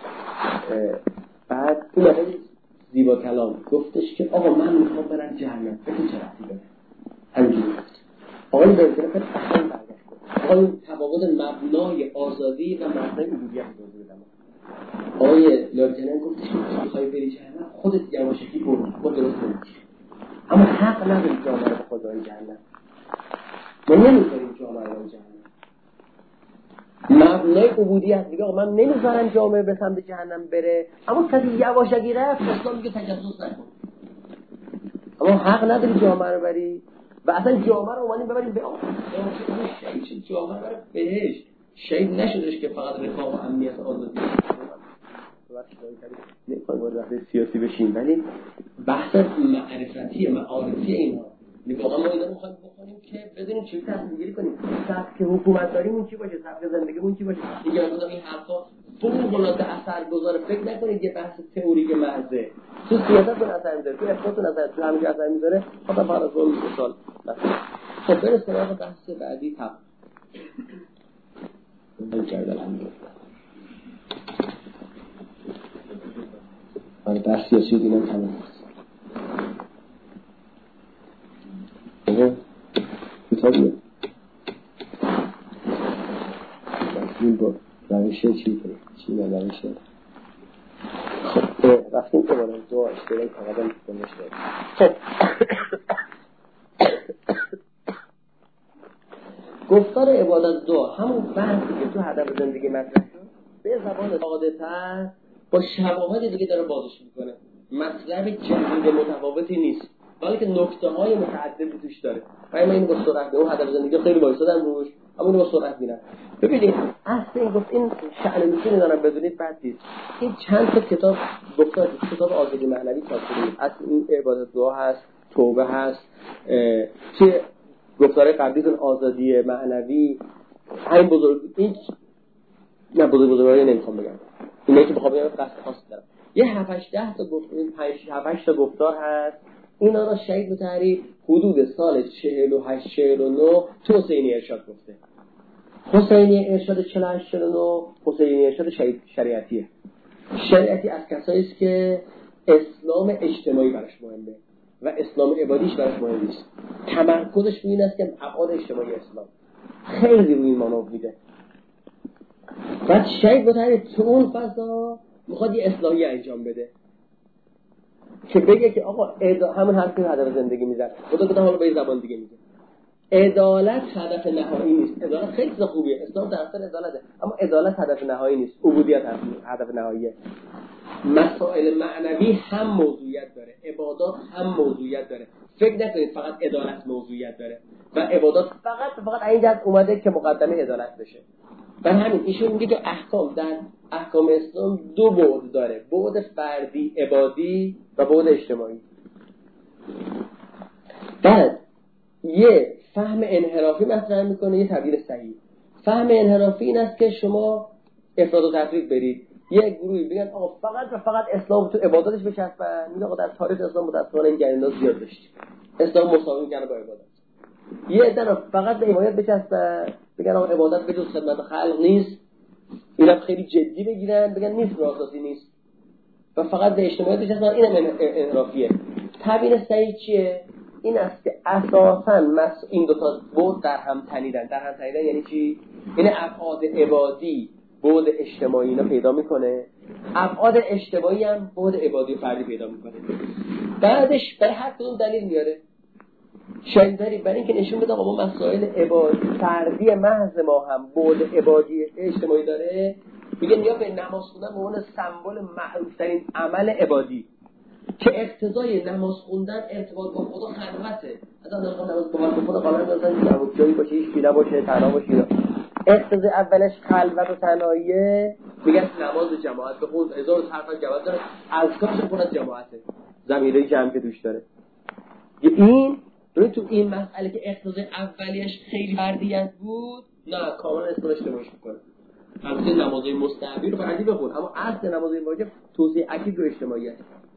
Speaker 2: بعد تو آقای زیبا کلام گفتش که آقا من میخوام برم جهنم، به چه رفتی داره؟ همینجوری گفت. آقای لایجانی خیلی قشنگ برگشت گفت آقای تفاوت مبنای آزادی و مبنای عبودیت توضیح بدم. آقای لایجانی گفتش که میخوای بری جهنم خودت یواشکی برو، ما درست نمی‌کنیم. اما حق نداری جامعه رو خدای جهنم. ما نمیذاریم جامعه رو جهنم. مبنای عبودیت میگه آقا من نمیذارم جامعه به سمت جهنم بره، اما کسی یواشکی رفت اسلام میگه تجسس نکن. اما حق نداری جامعه رو بری و اصلا جامعه رو اومدیم ببریم به آن شهید جامعه رو بره بهشت. شهید نشدش که فقط رفاه و امنیت آزادی نمیخوایم وارد بحث سیاسی بشیم، ولی بحث معرفتی معارفی اینا واقعا ما اینا رو میخوایم بکنیم که بدونیم چی تصمیم گیری کنیم. سبک حکومت داریمون چی باشه، سبک زندگیمون چی باشه. دیگه مثلا این حرفا فوق العاده اثرگذار. فکر نکنید یه بحث تئوریک محضه. تو سیاستتون اثر میذاره، تو اقتصادتون اثر، تو همین اثر میذاره. فقط بعد از اون مثال مثلا خب بریم سراغ بحث بعدی. تب من کردم همین آره بحث سیاسی دیگه تمام است. آها کتابیه این با روشه چی کنه چی نه روشه. خب رفتیم که بالا دو اشتراک کاملا کنش داریم. خب گفتار عبادت دو همون بحثی که تو هدف زندگی مطرح شد به زبان ساده‌تر با شواهد دیگه داره بازش میکنه. مطلب جدید متفاوتی نیست، ولی که نکته‌های متعددی توش داره. من اینو با سرعت به اون هدف زندگی خیلی وایسادم روش، اما اینو با سرعت میرم. ببینید اصل این گفت این شأن میتونه دارم بدونید بعد نیست. این چند تا کتاب گفتار کتاب آزادی معنوی چاپ شده. اصل این عبادت دعا هست، توبه هست، چه گفتار قبلیتون آزادی معنوی، همین بزرگ این نه بزرگ بزرگایی نمیخوام بگم. اینایی که بخوام بگم قصد خاص دارم. یه هفت هشت تا گفت این پنج هفت هشت تا گفتار هست. اینا را شهید متحری حدود سال چهل و هشت چهل و نه تو حسینی ارشاد گفته. حسینی ارشاد چهل و هشت چهل و نه حسینی ارشاد شریعتیه. شریعتی از کسایی است که اسلام اجتماعی براش مهمه و اسلام عبادیش براش مهم نیست. تمرکزش روی این است که ابعاد اجتماعی اسلام خیلی روی این مانو میده. بعد شهید متحری تو اون فضا میخواد یه اصلاحی انجام بده که بگه که آقا ادا... همون حرفی هدف زندگی میزد. خدا گفتم حالا به زبان دیگه میگه عدالت هدف نهایی نیست. عدالت خیلی چیز خوبیه، اسلام در اصل عدالته، اما عدالت هدف نهایی نیست. عبودیت هدف نهاییه. مسائل معنوی هم موضوعیت داره، عبادات هم موضوعیت داره. فکر نکنید فقط عدالت موضوعیت داره و عبادات فقط فقط این جهت اومده که مقدمه عدالت بشه. و همین ایشون میگه که احکام در احکام اسلام دو بعد داره، بعد فردی عبادی و بعد اجتماعی. بعد یه فهم انحرافی مطرح میکنه، یه تعبیر صحیح. فهم انحرافی این است که شما افراد و تفرید برید، یه گروهی بگن آقا فقط و فقط اسلام تو عباداتش بچسبن. میگه آقا در تاریخ اسلام متأسفانه این گرینا زیاد داشت، اسلام مساوی میکنه با عبادت. یه عده فقط به عبادت بچسبن، بگن آقا عبادت به جز خدمت خلق نیست، اینا خیلی جدی بگیرن، بگن نیست اساسی نیست و فقط به اجتماعیت بچسبن. اینم انحرافیه. تعبیر صحیح چیه؟ این است که اساساً مس... این دو تا بعد در هم تنیدن. در هم تنیدن یعنی چی؟ یعنی ابعاد عبادی بعد اجتماعی اینا پیدا میکنه، ابعاد اجتماعی هم بعد عبادی و فردی پیدا میکنه. بعدش برای هر کدوم دلیل میاره. شاید برای اینکه نشون بده آقا مسائل عبادی فردی محض ما هم بعد عبادی اجتماعی داره، میگه یا به نماز خوندن به عنوان سمبل معروف ترین عمل عبادی که اقتضای نماز خوندن ارتباط با خدا خلوته. مثلا نماز با خدا قانون مثلا جایی باشه، هیچ کی نباشه، تنها باشه. اقتضای اولش خلوت و تنهاییه، میگن نماز جماعت بخون، هزار حرف جماعت داره، اذکارش خود از جماعته، ضمیره جمع که دوش داره. این ببین تو این مسئله که اقتضای اولیش خیلی فردیت بود، نه کاملا اصلا اشتباهش میکنه. البته نمازهای مستحبی رو فردی بخون، اما اصل نمازهای واجب توصیه اکید رو اجتماعیه.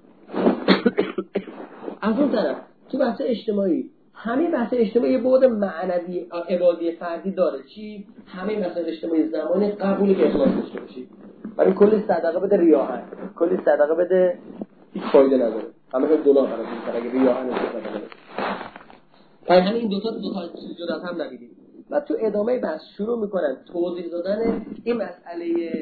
Speaker 2: از اون طرف تو بحث اجتماعی، همه بحث اجتماعی بعد معنوی عبادی فردی داره. چی؟ همه مسائل اجتماعی زمانی قبولی که اخلاص داشته باشی. برای کلی صدقه بده ریاحت، کلی صدقه بده هیچ فایده نداره، همه هم گناه داره اگه ریاحت صدقه بده. پس همین دو تا دو تا چیز جدا از هم ندیدیم. و تو ادامه بحث شروع میکنن توضیح دادن این مسئله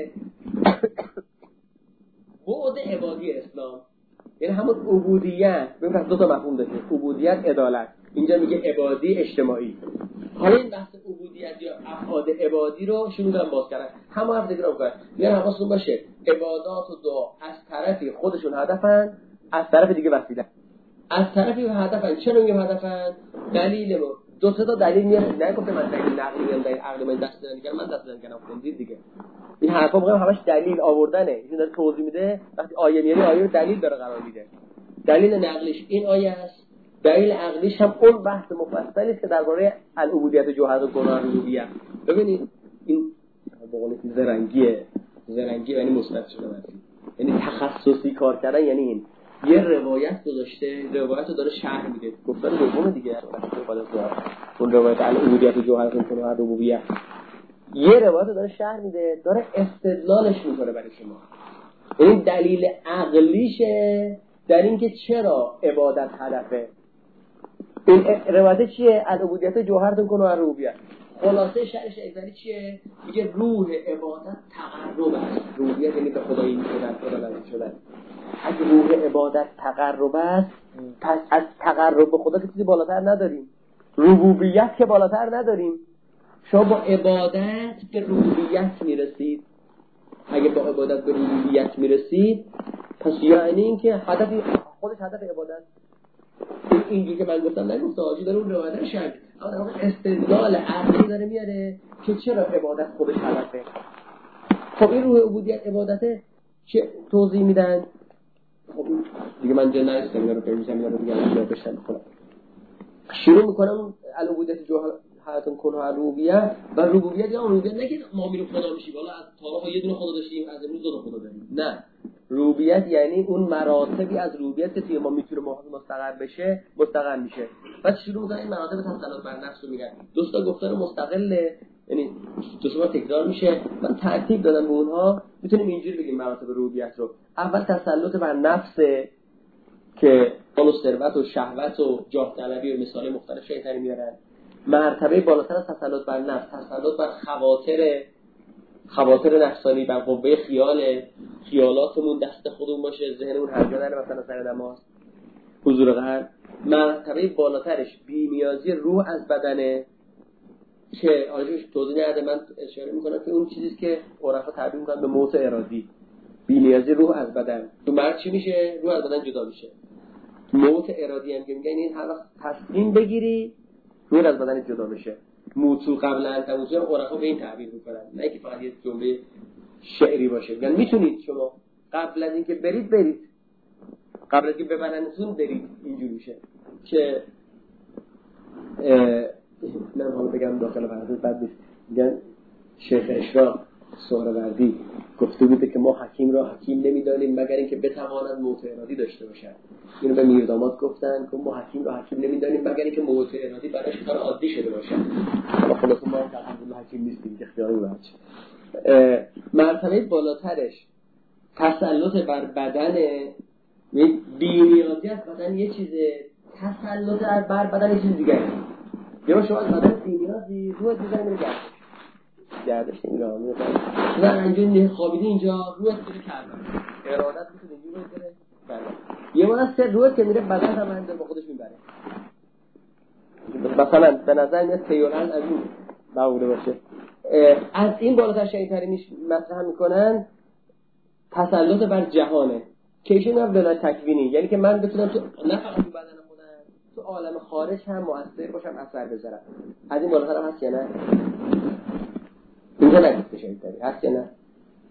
Speaker 2: بعد عبادی اسلام، یعنی همون عبودیت. ببین پس دو تا مفهوم داره، عبودیت، عدالت. اینجا میگه عبادی، اجتماعی. حالا این بحث عبودیت یا افعاد عبادی رو شروع کردن باز کردن. همون هفته دیگه رو کردن. میگن حواستون باشه عبادات و دعا از طرفی خودشون هدفن، از طرف دیگه وسیله. از طرفی هدفن. چرا میگم هدفن؟ دلیل رو دو سه تا دلیل میاره. نگفتم من دلیل نقلی میام، دلیل عقلی من دست نمیدن که من دست نمیدن که خوندید دیگه. این حرفا میگم همش دلیل آوردنه. این داره توضیح میده. وقتی آیه میاره آیه رو دلیل داره قرار میده. دلیل نقلیش این آیه است، دلیل عقلیش هم اون بحث مفصلی است که درباره العبودیت و جوهر و گناه ربوبیت. ببینید این به قول زرنگیه، زرنگی یعنی مثبت شده منفی، یعنی تخصصی کار کردن. یعنی این یه روایت گذاشته، روایت رو داره شرح میده. گفتن دوم دیگه اون روایت العبودیت و جوهر و گناه ربوبیت، یه روایت رو داره شرح میده، داره استدلالش میکنه برای شما. این دلیل عقلیشه در اینکه چرا عبادت هدفه. این روایت چیه؟ العبودیت جوهرتون کن و ربوبیت. خلاصه شرحش اگزاری چیه؟ میگه روح عبادت تقرب است. ربوبیت یعنی به خدایی میشدن، خدا نزدیک شدن. اگه روح عبادت تقرب است، پس از تقرب به خدا که چیزی بالاتر نداریم. ربوبیت که بالاتر نداریم. شما با عبادت به ربوبیت میرسید. اگه با عبادت به ربوبیت میرسید، پس یعنی این که هدف خودش هدف عبادت. اینجوری که من گفتم نگفته آجی داره اون روایت رو شرح، اما در واقع استدلال عقلی داره میاره که چرا عبادت خودش هدفه. خب این روح عبودیت عبادته چه توضیح میدن؟ خب دیگه من جا نرسیدم اینا رو پیمیشم، اینا رو دیگه هم بشتم بخونم. شروع میکنم العبودیت جوهر حیاتون کنه ربوبیت. و ربوبیت یا ربوبیت نگید ما میرو خدا میشیم، والا از تا یه دونه خدا داشتیم از امروز دو تا خدا داریم. نه، ربوبیت یعنی اون مراتبی از ربوبیت که توی ما میتونه مستقر بشه مستقر میشه. بعد شروع میکنن این مراتب تسلط بر نفس رو میگن. دوستا گفتن مستقله، یعنی دو سه بار تکرار میشه. من ترتیب دادم به اونها، میتونیم اینجوری بگیم مراتب ربوبیت رو. اول تسلط بر نفس که مال و ثروت و شهوت و جاه طلبی و مثال مختلف شیطانی میارن. مرتبه بالاتر از تسلط بر نفس، تسلط بر خواطر خواطر نفسانی، بر قوه خیال، خیالاتمون دست خودمون باشه، ذهنمون هر جا نره، مثلا سر نماز، حضور قلب. مرتبه بالاترش بی‌نیازی روح از بدنه که آجوش توضیح نده، من اشاره میکنم که اون چیزیست که عرفا تعبیر میکنن به موت ارادی. بی‌نیازی روح از بدن. تو مرد چی میشه؟ روح از بدن جدا میشه. موت ارادی هم که میگن این هر وقت تصمیم بگیری روح از بدن جدا میشه. موتو قبل ان تموتو عرفا به این تعبیر میکنن، نه که فقط یه جمله شعری باشه. میگن میتونید شما قبل از اینکه برید برید، قبل از اینکه ببرنتون برید. اینجوری میشه که من حالا بگم داخل پرانتز بد نیست. میگن شیخ اشراق سهروردی گفته بوده که ما حکیم را حکیم نمیدانیم مگر اینکه بتواند موت ارادی داشته باشد. اینو به میرداماد گفتن که ما حکیم را حکیم نمیدانیم مگر اینکه موت ارادی براش کار عادی شده باشد. ما خلاص ما الحمدلله حکیم نیستیم که خیال راحت. مرتبه بالاترش تسلط بر بدن، بی‌نیازی از بدن یه چیزه، تسلط بر بدن یه چیز دیگه. یا شما از بدن بی‌نیازی روح دیگه نمیگردش گردش نمیگردش مثلا انجام خوابیدی اینجا روح دیگه کردن ارادت میتونه اینجا روح دیگه بله یه بار از سه روح که میره بدن هم انجام با خودش میبره. مثلا به نظر میاد تیولن از این باوره باشه. از این بالاتر شدیدتری میش مطرح میکنن تسلط بر جهانه که ایشون هم ولایت تکوینی، یعنی که من بتونم تو نه فقط تو بدن خودم تو عالم خارج هم مؤثر باشم، اثر بذارم. از این بالاتر هم هست یا نه؟ اینجا نگفته شدیدتری هست یا نه؟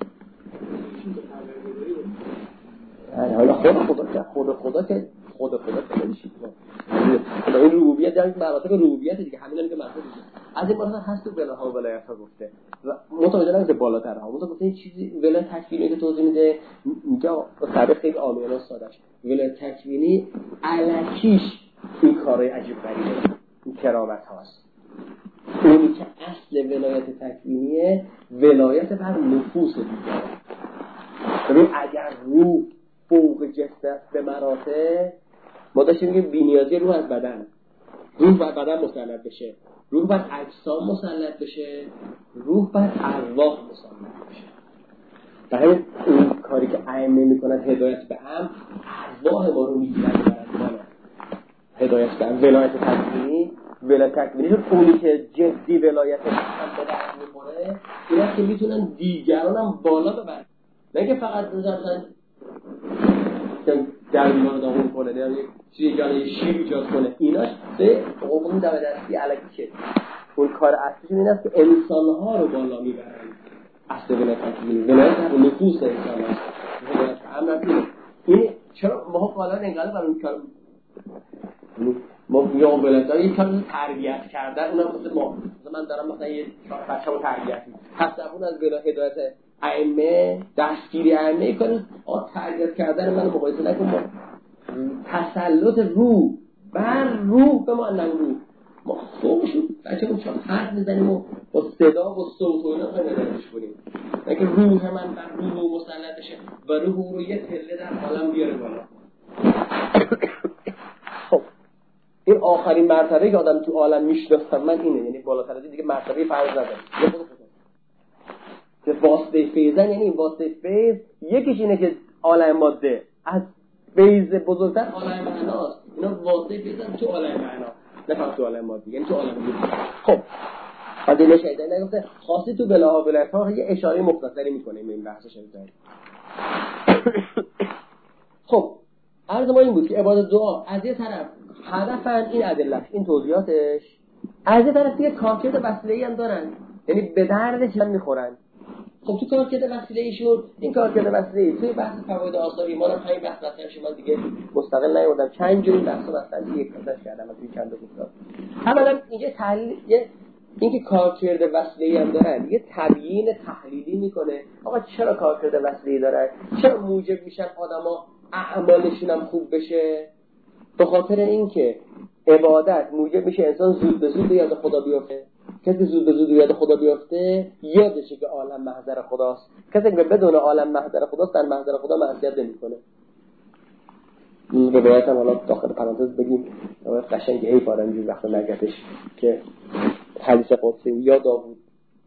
Speaker 2: حالا خود خدا که خود خدا که خود خدا که نمیشید خدا این ربوبیت در مراتب ربوبیت دیگه همین که مراتب دیگه از این بالاتر هست تو بلاها و ولایت ها گفته و متوجه نمیشه بالاتر ها متوجه گفته این چیزی ولایت تکوینی که توضیح میده اینجا تعریف خیلی عامیانه و سادهش. ولایت تکوینی الکیش این کارهای عجیب غریبه، این کرامت هاست. اونی که اصل ولایت تکوینیه ولایت بر نفوس دیگه. ببین اگر روح فوق جسم است به مراتب، ما داشتیم میگیم بی‌نیازی روح از بدن، روح بر بدن مسلط بشه، روح بر اجسام مسلط بشه، روح بر ارواح مسلط بشه. در همین اون کاری که ائمه میکنن هدایت به امر، ارواح ما رو میگیرن برن هدایت به امر. ولایت تکوینی ولایت تکوینی رو اونی که جدی ولایت هم به درد میخوره اینا که میتونن دیگران هم بالا ببرن، نه که فقط مثلا در بیمار داغون کنه یا یک چیزی جانه شیر ایجاد کنه. ایناش به قوم دم دستی علکی شد. اون کار اصلیشون این است که انسان‌ها رو بالا میبرن. اصل ولایت تکوینی ولایت نفوس انسان است. ولایت امر این چرا ما حالا انقلاب بر اون کار ما یا ولایت یک کار تربیت کردن اونم مثل ما مثلا من دارم مثلا یه بچه‌مو تربیت می‌کنم تصور از ولایت هدایت ائمه دستگیری ائمه کنه آ تربیت کردن منو مقایسه نکن با تسلط روح بر روح به ما نگو ما خوبشون بچه‌مون چون حرف می‌زنیم و با صدا و صوت و اینا خیلیش کنیم اینکه روح من بر روح مسلط بشه و روح رو یه پله در عالم بیاره بالا. خب این آخرین مرتبه که آدم تو عالم میشناسم من اینه، یعنی بالاتر از دیگه مرتبه فرض نداره که واسطه فیضن. یعنی واسطه فیض یکیش اینه که عالم ماده از فیض بزرگتر عالم معناست. اینا واسطه فیضن تو عالم معنا نه فقط تو عالم ماده، یعنی تو عالم ماده. خب بعد شهیدان نگفته خاصی تو بلاها ولایت‌ها یه اشاره مختصری میکنه این بحث شهیدان. خب عرض ما این بود که عبادت دعا از یه طرف هدفن این ادله این توضیحاتش، از یه طرف دیگه کارکرد وسیله‌ای هم دارن، یعنی به درد چی میخورن. خب تو کارکرد وسیله‌ایشون این کارکرد وسیله‌ای توی بحث فواید آثار ایمان هم همین بحث مثلا من دیگه مستقل نیوردم چند جوری بحث مثلا یک کلاس کردم توی چند تا گفتم. اولا اینجا تحلیل اینکه کارکرد وسیله‌ای هم دارن یه تبیین تحلیلی میکنه آقا چرا کارکرد وسیله‌ای دارن، چرا موجب میشن آدما اعمالشون هم خوب بشه. به خاطر اینکه عبادت موجب میشه انسان زود به زود یاد خدا بیفته. کسی زود به زود یاد خدا بیفته یادشه که عالم محضر خداست. کسی که بدون عالم محضر خداست در محضر خدا معصیت نمیکنه. این روایت هم حالا داخل پرانتز بگیم قشنگ حیف آدم اینجور وقت نگتش که حدیث قدسی یا داوود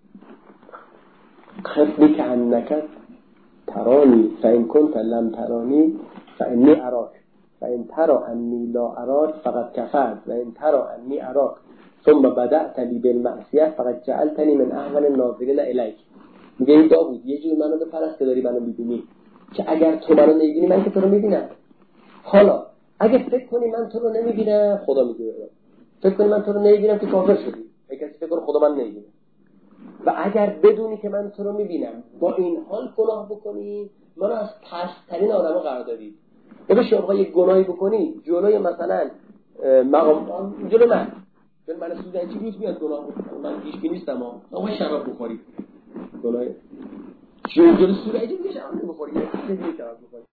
Speaker 2: خفنی که انکت ترانی فإن كنت لم ترانی فإنی اراک فإن ترى انی لا اراک فقط کفرت وإن ترى انی اراک ثم بدأت لی بالمعصیه فقط جعلتنی من احوال الناظرین الیک. میگه این داوود یه جور منو بپرست که داری منو میبینی، که اگر تو منو نمیبینی من که تو رو میبینم. حالا اگه فکر کنی من تو رو نمیبینم، خدا میدونه، فکر کنی من تو رو نمیبینم که کافر شدی. اگه کسی فکر کنه خدا من نمیبینه، و اگر بدونی که من تو رو میبینم با این حال گناه بکنی، منو از پست‌ترین آدما قرار دادی. اگه شما یه گناهی بکنی جلوی مثلا مقام جلوی من جلوی من سوزن چی روز میاد گناه بکنم، من هیچ کی نیستم ها، آقا شراب بخوری گناه جلوی جلوی سوزن چی میشه شراب بخوری، چه شراب بخوری